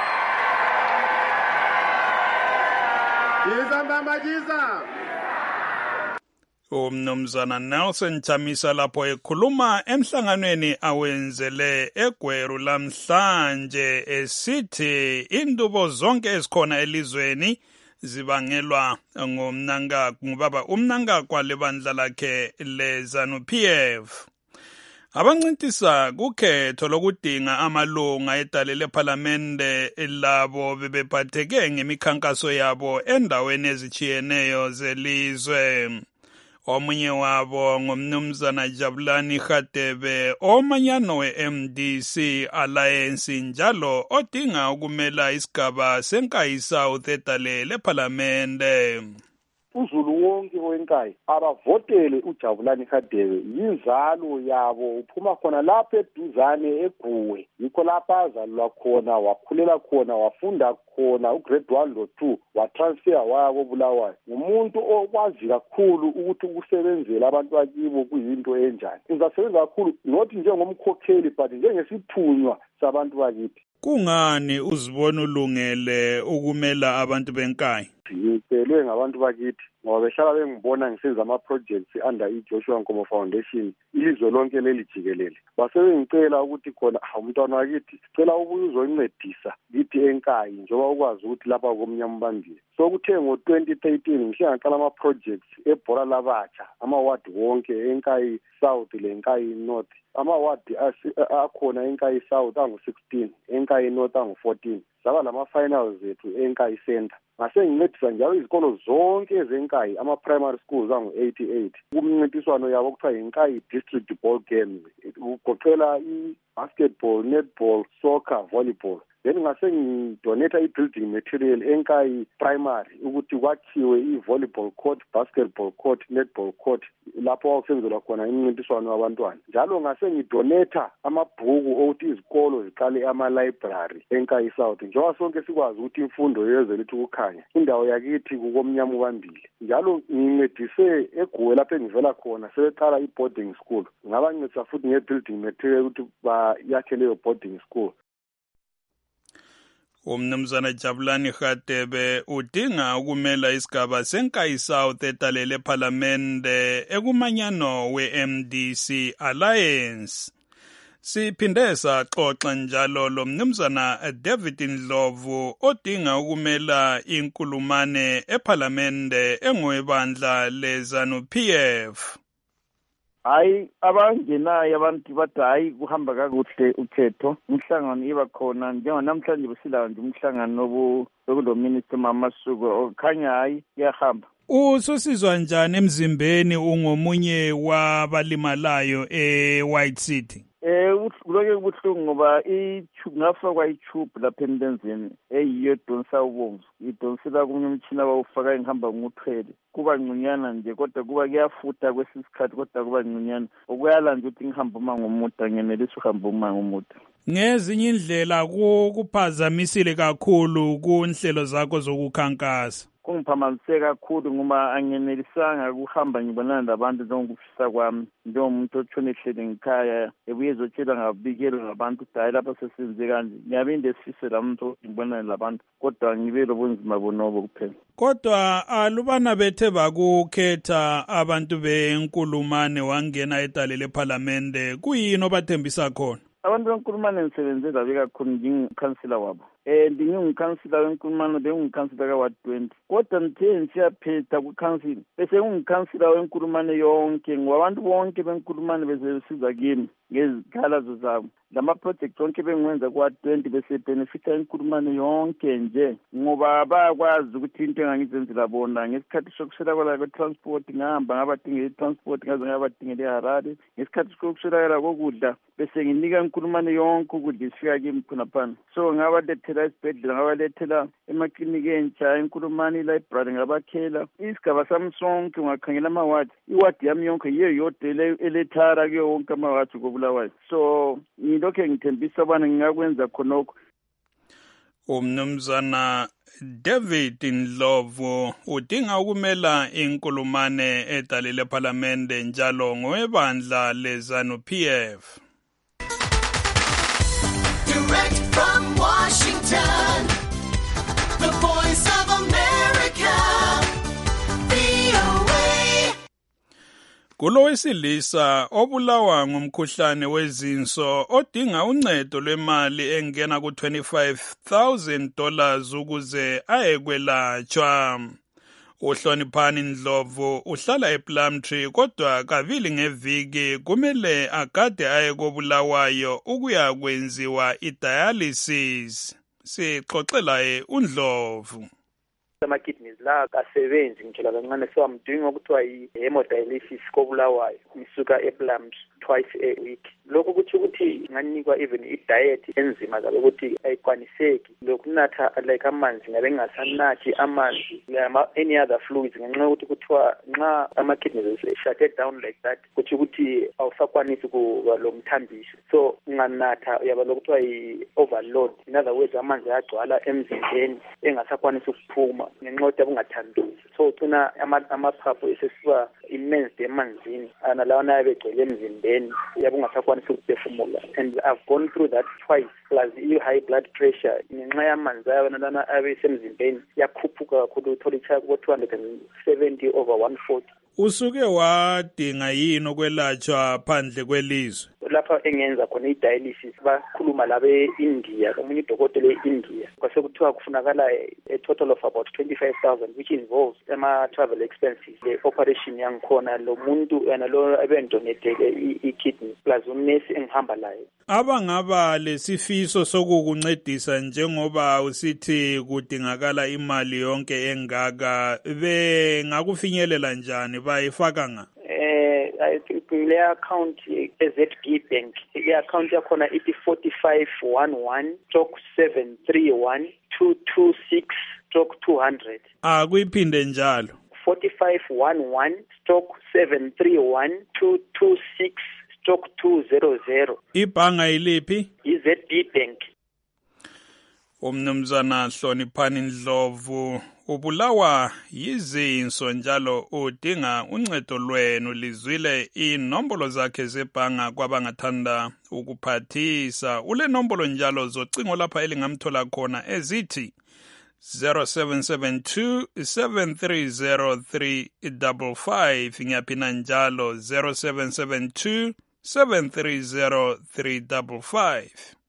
Isambambachiza. Umnumzana Nelson Chamisa lapho ekhuluma emhlanganweni awenzele egweru lamhlanje esithi indubo zonke ezikhona elizweni zibangelwa ngubaba uMnangagwa lebandla lakhe leZANU-PF. Abancintisa kukhetho lokudinga amalunga edale lephalamende labo bebephatheke ngemikhankaso yabo endaweni ezitshiyeneyo zelizwe. Omunye wabo ngumnumzana Jabulani Khatebe omanyano weMDC Alliance njalo odinga ukumela isigaba seNkayi South edale lephalamende. uzulu wonke owenkayi abavotele uJabulani Hadebe, yinzalo yabo, uphuma khona lapha eduzane eGuwe, yikho lapha azalwa khona, wakhulela khona, wafunda khona ugrade 1 lo 2, watransfer waya koBulawayo. Umuntu okwazi kakhulu ukuthi ukusebenzela abantu bakibo kuyinto enjani. Uzasebenza kakhulu not njengomkhokheli but njengesithunywa sabantu bakithi. Kungani uzibona ulungele ukumela abantu benkayi? Ngicelwe ngabantu bakithi ngoba behlala bengibona ngisenza ama-projects under iJoshua Nkomo Foundation ilizwe lonke leli jikelele. Basebengicela ukuthi khona umntwana wakithi sicela ubuye uzoncedisa kithi enkayi njengoba ukwazi ukuthi lapha komnyama ubambile. So kuthe ngo-2013 ngihle ngaqala ama-projects eBhola Labatsha, ama-ward wonke enkayi South lenkayi North. Ama-ward akhona enkayi South angu-16, enkayi North angu-14. Zaba lama-finals ethu enkayi Center. Ngase ngincedisa njalo izikolo zonke ezenkayi, ama-primary schools angu-88 kumncintiswano yabo okuthiwa yinkayi district ball games, kugoqela i-basketball, netball, soccer, volleyball. Then ngase ngidonate i-building material enkayi primary ukuthi kwakhiwe i-volleyball court, basketball court, netball court lapho kwakusenzelwa khona imncintiswano wabantwana. Njalo ngase ngidonata amabhuku okuthi izikolo ziqale ama-library enkayi South njengoba sonke sikwazi ukuthi imfundo yezwe lethu kukhanya indawo yakithi kukomnyama ubambile. Njalo ngincedise eGuwe lapho engivela khona sebeqala i-boarding school, ngabancedisa futhi nge-building material ukuthi bayakhe leyo boarding school. Umnumzana Jabulani Hadebe udinga ukumela isigaba senkayi South etalele parliamente ekumanyano we-MDC Alliance. Siphinde saxoxa njalo lo mnumzana David Ndlovu odinga ukumela inkulumane eparlamente engowebandla leZANU-PF. Hayi abangenayo abantu bathi hayi kuhamba kakuhle ukhetho, umhlangano iba khona njengamhlanje besila nje umhlangano nokulo minister Mamasuku okhanya hayi iyahamba. Ususizwa njani emzimbeni ungomunye wabalimalayo eWhite City? Kuloke kubuhlungu ngoba ngafakwa i-tube lapha emlenzeni eyiyo edonsa ubomvu, idonsela kumnye umtshina bawufaka ngihamba nguthwele. Kuba ngcunyana nje kodwa kuba kuyafutha kwesisikhathi kodwa kuba ngcunyana. Okuyala nje ukuthi ngihamba umango omude, ngenelisa uhamba umango omude. Ngezinye indlela kuphazamisile kakhulu kunhlelo zakho zokukhankasa. Kungiphamamise kakhulu ngoba angenelisanga ukuhamba ngibonana labantu njengokufisa kwami, njengomuntu otshone ehlele ngikhaya ebuye ezotshela ngabikelo ngabantu ukuthi hayi lapha sesenze kanje. Ngiyabinde sifise lamuntu ngibonane labantu kodwa ngibe lobunzima bonobo kuphela. Kodwa alubana bethe bakukhetha abantu benkulumane wangena etalele parliamente, kuyini obathembisa khona? Abantu benkulumane ngisebenzela bekakhulu ngingikhansila wabo. Ngingumkhansila wenkulumane, bengumkhansila ka-Ward 20. Kodwa ngithe ngisiyaphetha kukhansila bese ngumkhansila wenkulumane yonke ngoba abantu bonke benkulumane bezesiza kimi ngezikhalazo zabo. Lama-project onke bengiwenza ku-Ward 20 bese benefita inkulumane yonke nje ngoba bayakwazi ukuthi into engangizenzela bona ngesikhathi sokuswelakala kwe-transport ngahamba ngabadingela i-transport ngaze ngabadingela eHarare. Ngesikhathi sokuswelakala kokudla bese nginika inkulumane yonke ukudla isifika kimi khonaphana. So ngabalethela esibhedlela, ngabalethela emakliniki entsha, inkulumane i-library ngabakhela. Isigaba sami sonke ungakhangela ama-ward, iward yami yonke yiyo yodwa elethara kuyo wonke ama-ward koBulawayo. So ngilokho ngithembisa bana ngingakwenza khonokho. Umnumzana David Ndlovu udinga ukumela inkulumane edalele parliamente njalo ngowebandla leZANU-PF. Direct from Washington, the Voice of America, VOA. Kulo wesilisa obulawa ngumkhuhlane wezinso odinga uncedo lwemali engena ku$25,000 ukuze ayekwelatshwa. uHloniphani Ndlovu uhlala ePlumtree kodwa kabili ngeviki kumele agade aye koBulawayo ukuya kwenziwa idialysis. Sixoxela uNdlovu. Ama-kidneys la kasebenzi ngitshela kancane so I'm doing okuthiwa i-hemodialysis koBulawayo ngisuka ePlumtree twice a week. lokho kuthi ukuthi inganikwa even i-diet enzima zabe ukuthi ayikwaniseki lokunatha like amanzi ngabe ngingasanathi amanzi any other fluids ngenxa yokuthi kuthiwa nxa ama-kidneys shut down like that kuthi ukuthi awusakwanisi kuba lo mthambiso so unganatha uyaba lokuthiwa i-overload in other words amanzi ayagcwala emzimbeni engasakwanisi ukuphuma ngenxa yokuthi abungathanduzi so ugcina amaphaphu esesiba immense emanzini nalawana ayabegcwele emzimbeni yabe ungasakwanisi ukuphefumula and I've gone through that twice plus i-high blood pressure ngenxa yamanzi nalana abe semzimbeni yakhuphuka kakhulu uthola ichaya kubo-270 over 140. Usuke wadinga yini ukwelatshwa phandle kwelizwe? Lapha engenza khona i-dialysis bakhuluma labe India omunye udokotela e-India kwase kuthiwa kufunakala a total of about 25,000 which involves ama-travel expenses le operation yangikhona lo muntu yena lo abendonetele i-kidney plus unnesi engihamba layo. Abangaba lesifiso sokukuncedisa njengoba usithi kudingakala imali yonke engaka bengakufinyelela njani bayifaka nga? I think le account ZB Bank le account yakhona ithi 4511-731-226-200 akuyiphinde njalo 4511-731-226-200 ibhanga iliphi iZB Bank. Umnumzana Hloniphani Ndlovu ubulawa yizinso njalo udinga uncedo lwenu lizwile inombolo zakhe zebhanga kwabangathanda ukuphathisa ule nombolo njalo zocingo lapha elingamthola khona ezithi 0772-730-355 ngiyaphinda njalo 0772-730-355.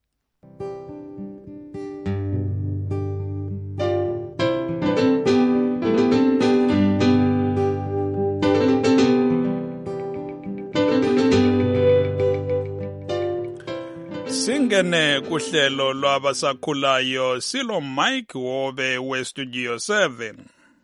Singene kuhlelo lwabasakhulayo silo Mike Wobe weStudio 7.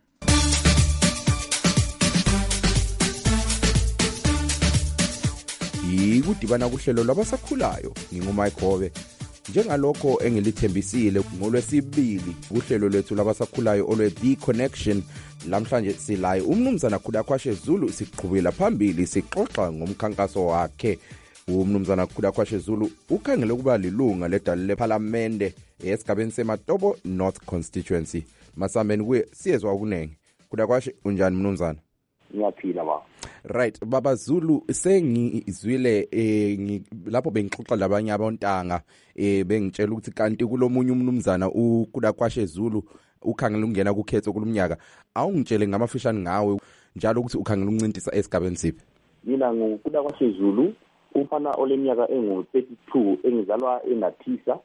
Yikudibana kuhlelo lwabasakhulayo nginguMike Wobe. Njengalokho engilithembisile ngolwesibili uhlelo lwethu labasakhulayo olwe The Connection lamhlanje silaye umnumzana Khulakwashe Zulu siqhubela phambili sixoxa ngomkhankaso wakhe. Umnumzana Khulakwashe Zulu ukhangele ukuba lilunga ledala leParliament esigabeni seMatobo North Constituency. Masameni kuye siyezwa okunenge. Khulakwashe unjani mnumzana? Ngiyaphila ba. Right baba Zulu sengizwile lapho bengixoxa labanye abontanga bengitshela ukuthi kanti kulomunye umnumzana uKhulakwashe Zulu ukhangela ukungena kukhetho kulumnyaka awungitshele ngamafishane ngawe njalo ukuthi ukhangela ukuncintisa esigabeni siphi. Mina nguKhulakwashe Zulu umfana oleminyaka engu-32 engizalwa eNathisa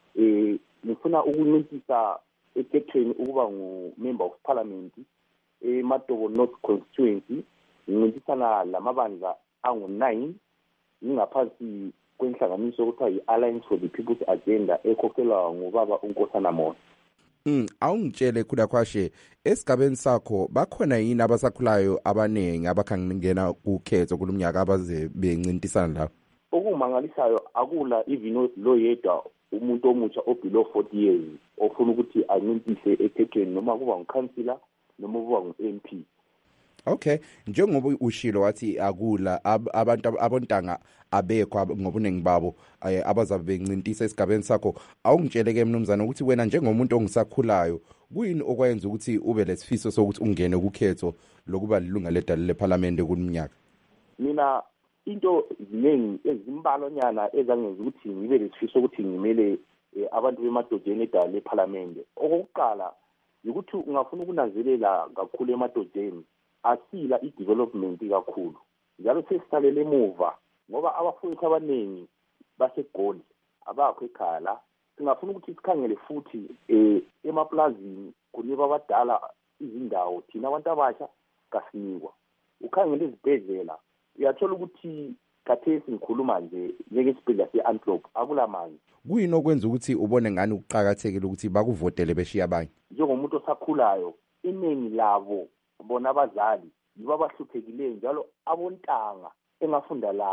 ngifuna ukuncintisa ekhethweni ukuba ngu-member of parliament eMatobo North Constituency ngincintisana lamabandla angu-9 ngingaphansi kwenhlanganiso okuthiwa yi-Alliance for the People's Agenda ekhokhelwa ngubaba uNkosana Mona. Awungitshele Khulakwashe esigabeni sakho bakhona yini abasakhulayo abanengi abakhangena kukhetho kulumnyaka abaze bencintisana lapho? Okumangalisayo akula even lo yedwa umuntu omutsha obelow 40 years ofuna ukuthi ancintise ekhethweni noma kuba ngukhansila noma kuba ngu-MP. Okay, njengoba ushilo wathi akula abantu abontanga abekho ngobuningi babo abazabe bencintisa esigabeni sakho awungitsheleke mnumzana ukuthi wena njengomuntu ongisakhulayo kuyini okwenza ukuthi ube lesifiso sokuthi ungene kukhetho lokuba lilunga ledala leParliament kulumnyaka? Mina into ziningi ezimbalonyana ezangenza ukuthi ngibe lesifiso ukuthi ngimele abantu bemadodeni edala leParliament. Okokuqala ukuthi ungafuna ukunanzelela kakhulu emadodeni asila i-development kakhulu njalo sesisalele emuva ngoba abafowethu abaningi baseGoli abakho ekhaya la. Singafuna ukuthi sikhangele futhi emaplazini kunikwa abadala izindawo thina abantu abasha kasinikwa. Ukhangele izibhedlela uyathola ukuthi khathesi ngikhuluma nje njengesibhedlela se-Antlope akulamanzi. Kuyini okwenza ukuthi ubone ngani ukuqhakathekile ukuthi bakuvotele beshiya abanye? Njengomuntu osakhulayo iningi labo bona abazali yibo abahluphekile njalo abontanga engafunda labo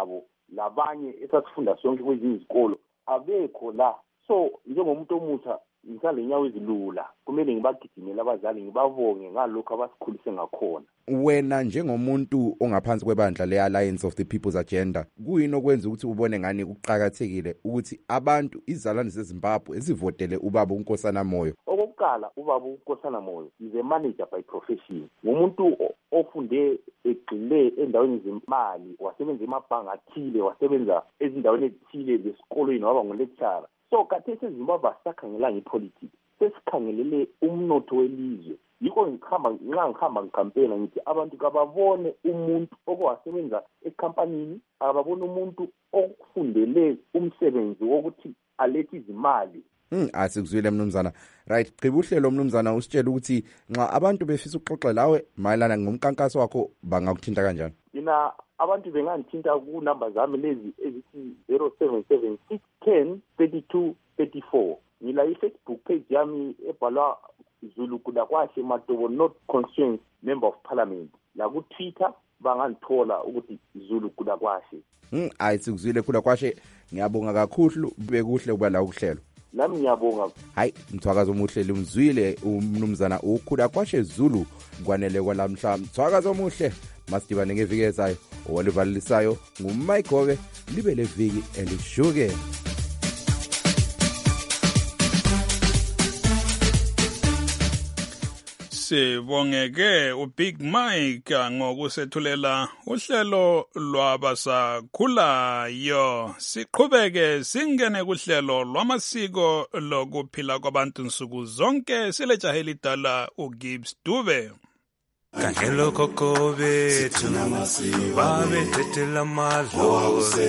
labanye esasifunda sonke kwezinye izikolo abekho la. So njengomuntu omusha ngisale nyawo ezilula kumele ngibagidimele abazali ngibabonge ngalokho abasikhulise ngakhona. Wena njengomuntu ongaphansi kwebandla le-Alliance of the People's Agenda, kuyini okwenza ukuthi ubone ngani kuqhakathekile ukuthi abantu izalwane zeZimbabwe ezivotele ubaba uNkosana Moyo? Okokuqala, ubaba uNkosana Moyo is a manager by profession. Umuntu ofunde egxile endaweni zemali, wasebenza emabhanga athile, wasebenza ezindaweni ezithile zesikolweni, waba ngulecturer. So khathesi eZimbabwe asakhangelanga ipolitiki, sesikhangelele umnotho welizwe. Yiko ngihamba ngikampena ngithi abantu kababone umuntu okwasebenza ekhampanini, ababone umuntu okufundele umsebenzi wokuthi alethe izimali. Asikuzwile mnumzana. Right, qhiba uhlelo mnumzana, usitshela ukuthi nxa abantu befisa ukuxoxa lawe mayelana ngomkankaso wakho bangakuthinta kanjani? Mina abantu bengangithinta ku number zami lezi ezithi 0776 10 32 34. Ngila i-Facebook page yami ebhalwa Zulu Kudakwahle Matobo North Constituency Member of Parliament. La ku Twitter banganthola ukuthi Zulu Kudakwahle. Sikuzwile Kudakwahle, ngiyabonga kakhulu, bekuhle ukuba la ukuhlelo. Nami ngiyabonga. Hayi, Mthwakazi omuhle limzwile umnumzana uKudakwahle Zulu kwanele kwalamhla. Mthwakazi omuhle, masidibane ngeviki ezayo. Owalivalisayo nguMike Gobe, libe leviki elishuke. Sibongeke uBig Mike ngokusethulela uhlelo lwabasakhulayo. Siqhubeke singene kuhlelo lwamasiko lokuphila kwabantu nsuku zonke. Silejaheli dala uGibbs Dube. Kangelo koko bethu babe thethela madlozi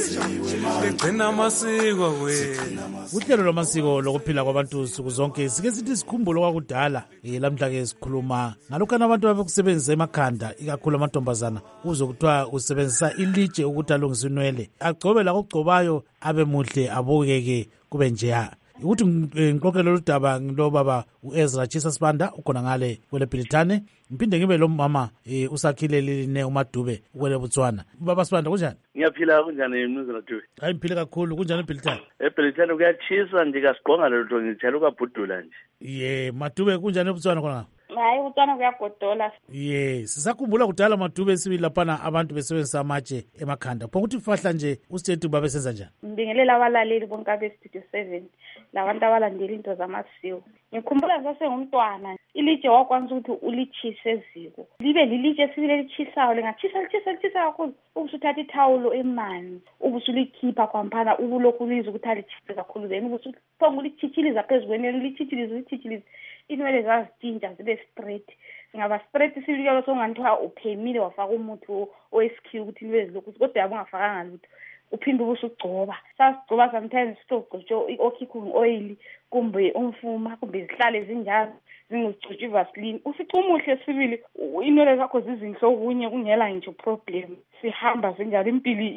begcina amasiko wethu. Uhlelo lwamasiko lokuphila kwabantu nsuku zonke sike sithi sikhumbulo kwakudala. Lamhla ke sikhuluma ngalokho abantu abakusebenzisa emakhanda, ikakhulu amantombazana, uzokuthiwa usebenzisa ilitshe ukuthi alungise inwele, agcobe la kugcobayo abe muhle abukeke kube njeya. Ukuthi ngixoxele udaba ngilo baba uEzra Chisa Sibanda ukhona ngale kwele Bhilithane, ngiphinde ngibe lo mama usakhile line uMadube kwele Botswana. Baba Sibanda kunjani? Ngiyaphila kunjani mnuzana Dube? Hayi ngiphile kakhulu. Kunjani eBhilithane? eBhilithane kuyachisa ndikasiqonga lelo ngithela ukabhudula nje. Madube kunjani eBotswana khona? Hayi uTwana kuyagodola. Sisakhumbula kudala Madube sibili laphana abantu besebenzisa amatshe emakhanda. Pho ukuthi fahla nje usithethe baba senza njani? Ngibingelela abalaleli bonke beStudio 7 labantu abalandela into zamasiko. Ngikhumbula ngisasengumntwana, ilitshe wakwanza ukuthi ulichise eziko. Libe lilitshe esibile lichisayo, lingachisa kakhulu. Ubusuthatha ithawulo emanzi, ubusulikhipha kwamphana, ubulokhu ulizwe ukuthi alichise kakhulu, then ubusuthonga ulichithiliza phezukweni, lichithiliza. Inwele zazitintsha zibe straight. Singaba straight silikelo songanithiwa uphemile wafaka umuthi owesikhiwa ukuthi inwele zilokhu, kodwa yabo ungafakanga lutho. Uphinde ubusugcoba. Sasigcoba sometimes sitogcotsho i-occupying oil kumbe umfuma kumbe zihlale zinjalo zingugcotshwa ivaseline. Ufica umuhle sibili inwele zakho zizinhle okunye kungela nje problem. Sihamba sinjalo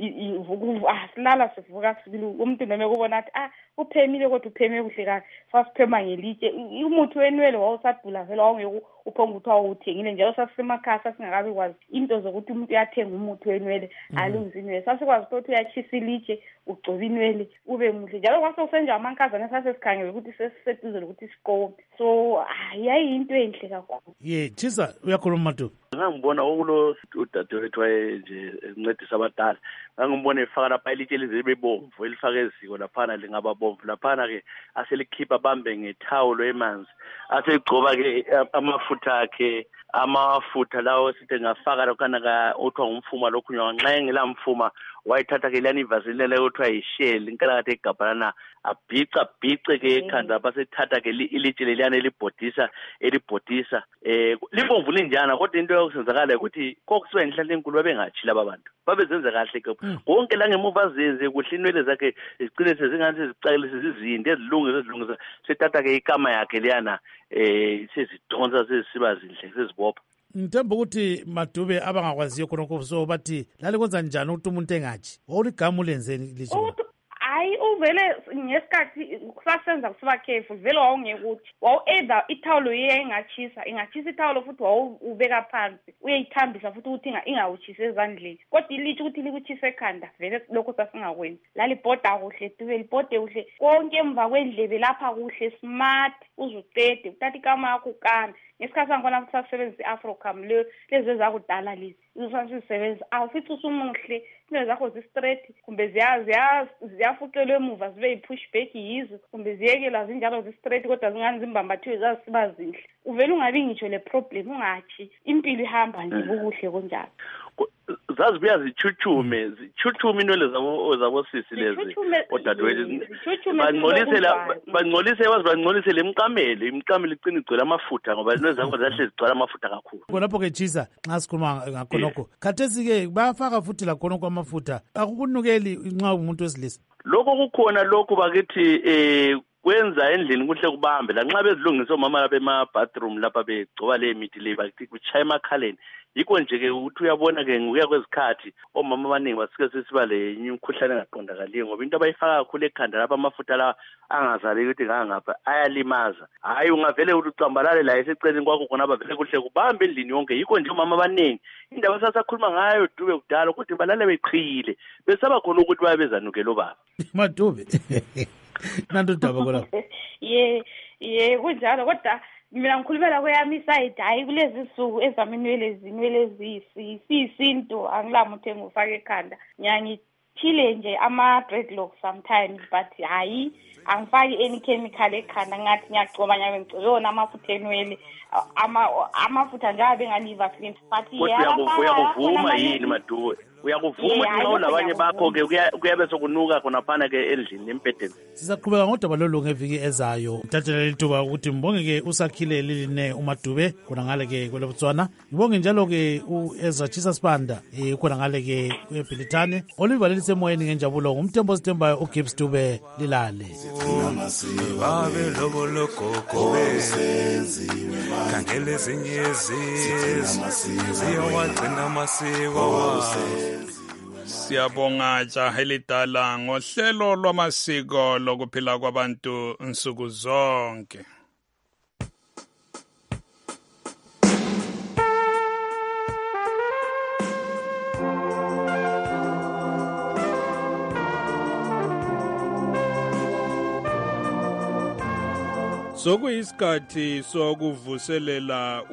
impilo silala sivuka sibili umuntu nome kubona athi uphemile kodwa upheme kuhle kahle. Sasiphema ngelitshe. Umuthi wenwele wawusadula vele wawungeke uphonga ukuthi awuthengile njalo sasemakhaya sasingakabi kwazi into zokuthi umuntu uyathenga umuthi wenwele alungise inwele. Sasikwazi ukuthi uyachisa ilitshe ugcoba inwele ube muhle. Njalo kwase usenja amankazana sasesikhangela ukuthi sesiseduze lokuthi siqome. So yayinto enhle kakhulu. Chisa uyakhuluma Madube. Ngangibona okulo udadewethu wayenje encedisa abadala. Ngangibona efaka lapha ilitshe lizibe bomvu elifaka eziko laphana lingaba bomvu laphana ke aselikhipha bambe ngethawulo emanzi. Asegcoba ke amafutha akhe, amafutha lawo sithi ngafaka lokana othiwa ngumfuma lokhu nxa engelamfuma wayithatha ke lani ivaseline leyo othiwa yishell inkalakathe egabhalana abhice ke ekhanda basethatha ke ilitshe leliyana elibhodisa libomvu linjana kodwa into yokusenzakala ukuthi kokusibe enhlanhla enkulu babengatshila abantu babezenze kahle ke konke la ngemuva zenze kuhle inwele zakhe zicine sezingani sezicakile sezizinde ezilungisa sethatha ke ikama yakhe leyana sezidonsa sezisiba zinhle sezibopha. Ngithemba ukuthi Madube abangakwaziyo khonokho so bathi lale kwenza njani ukuthi umuntu engathi wawuligama ulenzeni lisho. Hayi uvele ngesikhathi kusasenza kusiba careful vele wawungekuthi wawu-either ithawulo ingachisa ithawulo futhi wawubeka phansi uyayithambisa futhi ukuthi ingawutshisi ezandleni kodwa ilitsho ukuthi likuchise ekhanda vele lokho sasingakwenzi lalibhoda kuhle dube libhode kuhle konke emva kwendlebe lapha kuhle smart uzuqede uthatha ikama yakho ukana ngesikhathi sangibona futhi sasebenzisa i-Afrocam lezi zakudala lezi izosasisebenza awufithi usumuhle into zakho zi-straight kumbe ziyafuqelwa emuva zibe yi-pushback yizo kumbe ziyekelwa zinjalo zi-straight kodwa zingani zimbambathiwe zazisiba zihle uvele ungabi ngitsho le problem ungatshi impilo ihamba nje kukuhle konjalo zazibuya zichuchume inwele zabosisi lezi odadewethu bangcolise lemqamelo imqamelo icina igcwele amafutha ngoba inwele zakho zahle zigcwele amafutha kakhulu khonapho-ke Chisa nxa sikhuluma ngakhonokho khathesi-ke bayafaka futhi lakhonokho amafutha akukunukeli nxa umuntu wesilisa lokho kukhona lokhu bakithi kwenza endlini kuhle kubambe lanxa bezilungisa omama bema-bathroom lapha begcoba le mithi le bakithi kuchaya emakhaleni yikho nje-ke ukuthi uyabona-ke ngokuya kwezikhathi omama abaningi basike sesiba le imkhuhlane engaqondakaliyo ngoba into abayifaka kakhulu ekhanda lapha amafutha lawa angazali ukuthi ngangapha ayalimaza hhayi ungavele ukuthi ucambalale la eseceleni kwakho khonapha vele kuhle kubambe endlini yonke yikho nje omama abaningi indaba sasakhuluma ngayo Dube kudala ukuthi balale beqhiyile besaba khona ukuthi bayabezanukela obaba Madube nanto daba khona ye kunjalo kodwa mina ngikhulumela kweyami isayidi hayi kulezi nsuku ezami inwele ziyisinto angilami ukuthi ngifake ekhanda ngiyangithile nje ama-dreadlock sometimes but hayi angifaki any chemical ekhanda ngathi ngiyagcoba ngiyagcoba yona amafutha enwele amafutha nje abengaliva clean but uyakuvuma yini Madube uyakuvuma nxa unabanye bakho-ke kuyabe sokunuka khonaphana-ke endlini empedeni sizaqhubeka ngodaba lolu ngeviki ezayo ngithathela leli thuba ukuthi mbonge-ke usakhile liline uMadube khona ngale-ke kweleBotswana ngibonge njalo-ke u-Ezra Chisa Sibanda khona ngale-ke kweBhilitane oluyivaleli semoyeni ngenjabulo ngumthembo sithembayo uGibbs Dube lilale babe lobolokoko khangele ezinye ziyawagcina amasiko siyabonga jaha elidala ngohlelo lwamasiko lokuphila kwabantu nsuku zonke. Sokuyisikhathi sokuvuselela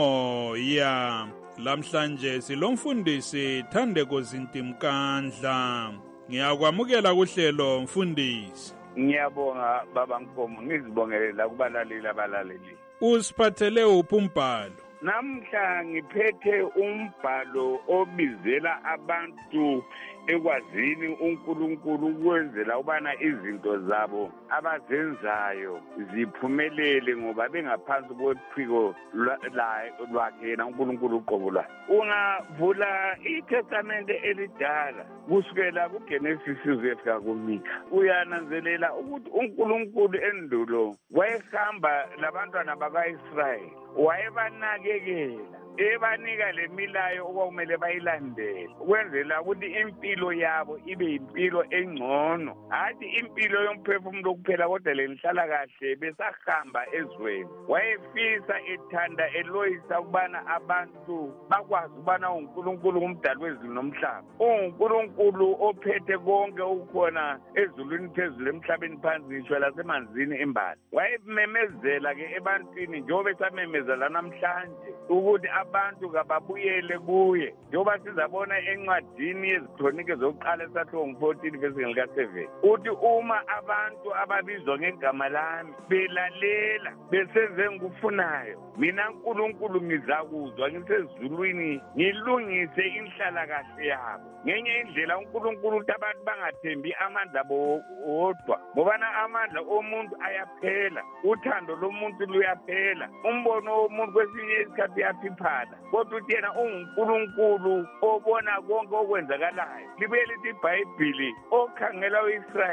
umoya. Lamhlanje silomfundisi Thandeko Zintimkandla. Ngiyakwamukela kuhlelo mfundisi. Ngiyabonga baba Nkomo ngizibongelela kubalaleli abalaleli. Usiphathele uphi umbhalo? Namhla ngiphethe umbhalo obizela abantu ekwazini uNkulunkulu ukwenzela ubana izinto zabo abazenzayo ziphumelele ngoba bengaphansi kwephiko lwakhe yena uNkulunkulu uqobo lwakhe. Ungavula iTestamente elidala kusukela kuGenesis kuyefika kuMikha uyananzelela ukuthi uNkulunkulu endulo wayehamba labantwana bakaIsrayeli wayebanakekela ebanika lemilayo okwakumele bayilandele ukwenzela ukuthi impilo yabo ibe impilo engcono hathi impilo yomphefumulo kuphela kodwa lenhlala kahle besahamba ezweni wayefisa ethanda eloyisa ukubana abantu bakwazi ukubana uNkulunkulu ngumdali wezulu nomhlaba uNkulunkulu ophethe konke ukukhona ezulwini phezulu emhlabeni phansi ngisho lasemanzini imbali wayememezela ke ebantwini njengoba esamemezela namhlanje ukuthi abantu kababuyele kuye njengoba sizabona encwadini yezikronike zokuqala esahluko 14 verse lika7 uthi uma abantu ababizwa ngegama lami belalela besenze ngikufunayo mina uNkulunkulu ngizakuzwa ngisezulwini ngilungise inhlala kahle yabo ngenye indlela uNkulunkulu uthi abantu bangathembi amandla bodwa ngoba amandla omuntu ayaphela uthando lomuntu luyaphela umbono womuntu kwesinye isikhathi uyaphiphana kodwa uthi yena uNkulunkulu obona konke okwenzakalayo libuye lithi iBhayibhili okhangela uIsrayeli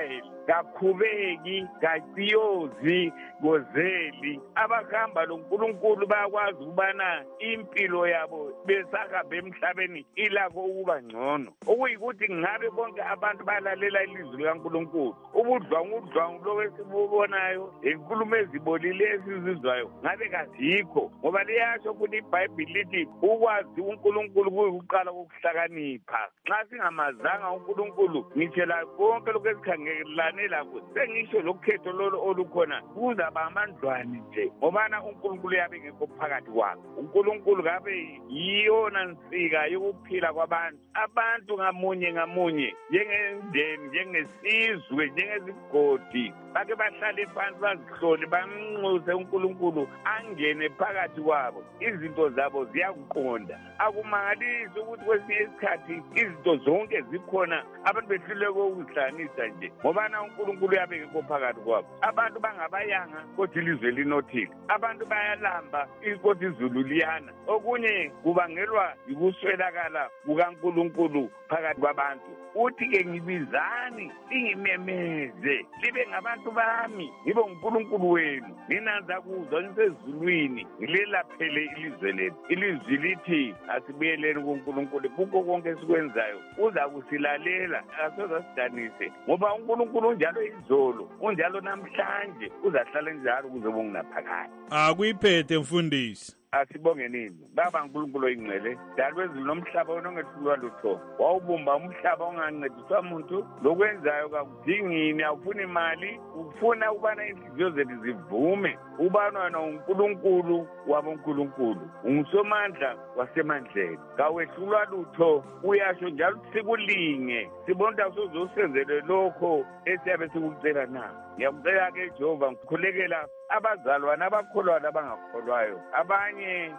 kakhubeki, kaciyozi, kozeli. Abahamba loNkulunkulu bayakwazi ukubana impilo yabo besahambe emhlabeni ilakho ukuba ngcono. Okuyikuthi ngabe bonke abantu balalela ilizwi likaNkulunkulu. Ubudlwangudlwangu lokwesibubonayo, inkulumo ezibolile esizizwayo, ngabe kazikho. Ngoba liyasho ukuthi iBhayibhili lithi ukwazi uNkulunkulu kuyikuqala kokuhlakanipha. Nxa singamazanga uNkulunkulu, ngitshela konke lokho esikhangelane lakho, sengisho lokhetho lolo olukhona kuzaba amandlwane nje, ngobana uNkulunkulu yabe ngekho phakathi kwabo. uNkulunkulu kabe yiyona nsika yokuphila kwabantu, abantu ngamunye ngamunye, njengendeni, njengesizwe, njengezigodi, bake bahlale phansi bazihlole, bamnxuse uNkulunkulu angene phakathi kwabo. Izinto zabo ziyakuqonda. Akumangalisi ukuthi kwesinye isikhathi izinto zonke zikhona, abantu behluleke ukuzihlanganisa nje, ngobana uNkulunkulu yabe ngekho phakathi kwabo. Abantu bangabayanga kodwa ilizwe linothile, abantu bayalamba kodwa izulu liyana. Okunye kubangelwa yikuswelakala kukaNkulunkulu phakathi kwabantu. Uthi-ke ngibizani lingimemeze, libe ngabantu bami, ngibe uNkulunkulu wenu. Mina ngizakuzwa ngisezulwini, ngilelaphele ilizwe lethu. Ilizwi lithi asibuyeleni kuNkulunkulu, kukho konke esikwenzayo uza kusilalela, asoze asidanise, ngoba uNkulunkulu unjalo izolo, unjalo namhlanje, uzahlala njalo kuze kungaphakade. Akuyiphethe mfundisi. Asibonge nini baba uNkulunkulu oyingcwele, dalo wezulu nomhlaba onongethlulwa lutho. Wawubumba umhlaba ongancediswa muntu, lokwenzayo kakudingini, awufuni imali, ufuna ukubana inhliziyo zethu zivume ubana wena uNkulunkulu wabonkulunkulu, ungusomandla wasemandleni, kawehlulwa lutho. Uyasho njalo sikulinge, sibona ukuthi awusozosenzele lokho esiyabe sikucela na. Ngiyakucela-ke Jehova, ngikhulekela abazalwane abakholwayo abangakholwayo, abanye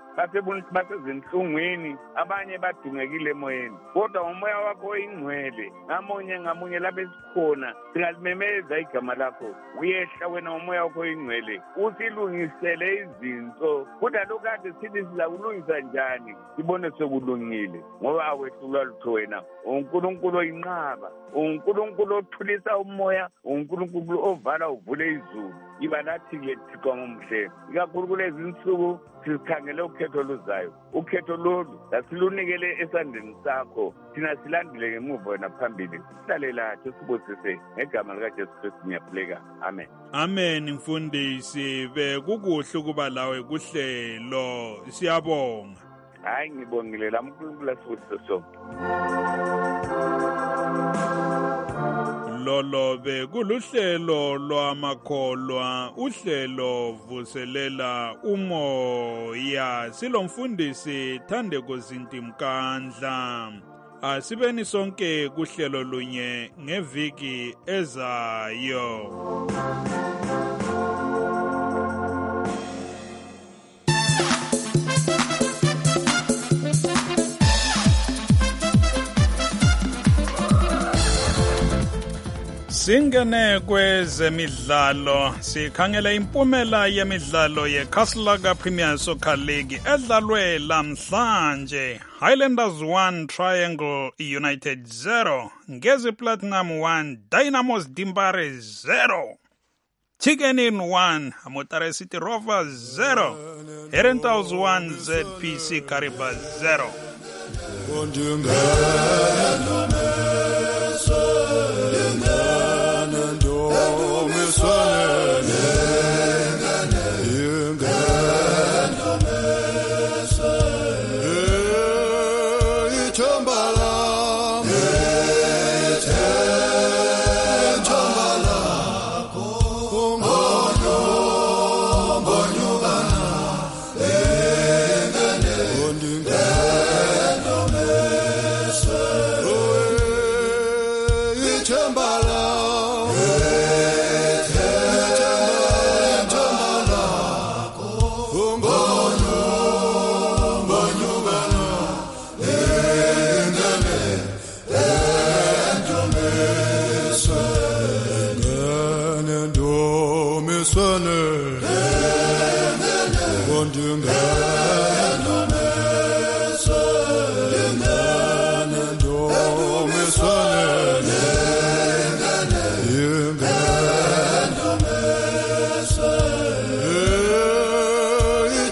basezinhlungwini, abanye badungekile emoyeni, kodwa umoya wakho oyingcwele ngamunye ngamunye lapho esikhona singalimemeza igama lakho. Uyehla wena umoya wakho oyingcwele usilungisele izinto, kodwa lokade sithi sizakulungisa njani sibone sekulungile, ngoba awehlulwa lutho wena. uNkulunkulu oyinqaba, uNkulunkulu othulisa umoya, uNkulunkulu ovala uvule izulu. Iba nathi-ke Thixo ngomuhle, ikakhulu kulezi nsuku sikhangele ukhetho luzayo. Ukhetho lolu asilunikele esandleni sakho, thina silandile ngemuva wena phambili. Sihlalela sibusise ngegama likaJesu Kristu ngiyaphuleka. Amen. Amen mfundisi, bekukuhle ukuba lawe kuhlelo, siyabonga. Hayi ngibongile la uNkulunkulu asibusise sonke. Lolo bekuluhlelo lwamakholwa, uhlelo vuselela umoya. Silomfundisi Thandeko Zintimkandla. Asibeni sonke kuhlelo lunye ngeviki ezayo. Singene kwezemidlalo, sikhangela impumela yemidlalo yeKaslaga Premier Soccer League edlalwe lamhlanje. Highlanders 1, Triangle United 0, Ngezi Platinum 1, Dynamos Dimbare 0, Chicken Inn 1, Motare City Rovers 0, Herentals 1, ZPC Kariba 0. Yeah.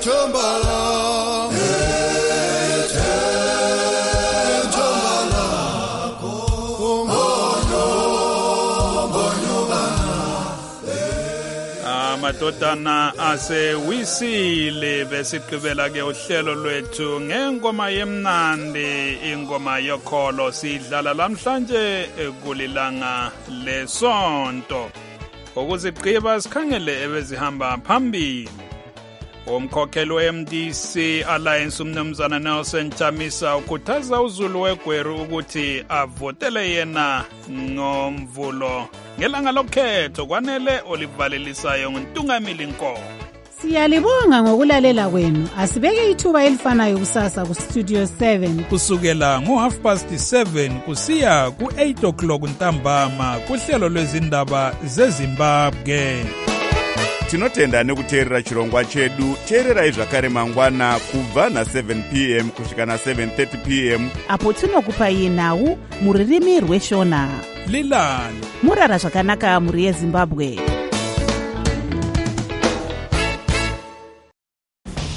Amadodana asewisile besigqibela ke uhlelo lwethu ngengoma yemnandi ingoma yokholo sidlala namhlanje kulilanga lesonto ukuzigqiba sikhangele ebezihamba phambili umkhokheli we-MDC Alliance umnumzana Nelson Chamisa ukhuthaza uZulu weGweru ukuthi avotele yena ngomvulo ngelanga lokhetho kwanele olivalelisayo nguntungamili Nkomo. Siyalibonga ngokulalela kwenu. Asibeke ithuba elifanayo kusasa ku-Studio 7 kusukela ngo7:30 kusiya ku8 ntambama kuhlelo lwezindaba zeZimbabwe. Tinotenda nekuteerera chirongwa chedu. Teererai zvakare mangwana kubva na7 p.m. kusvika na7:30 p.m. apo tinokupai nhau muririmi rweshona Lilani murara zvakanaka muri yeZimbabwe.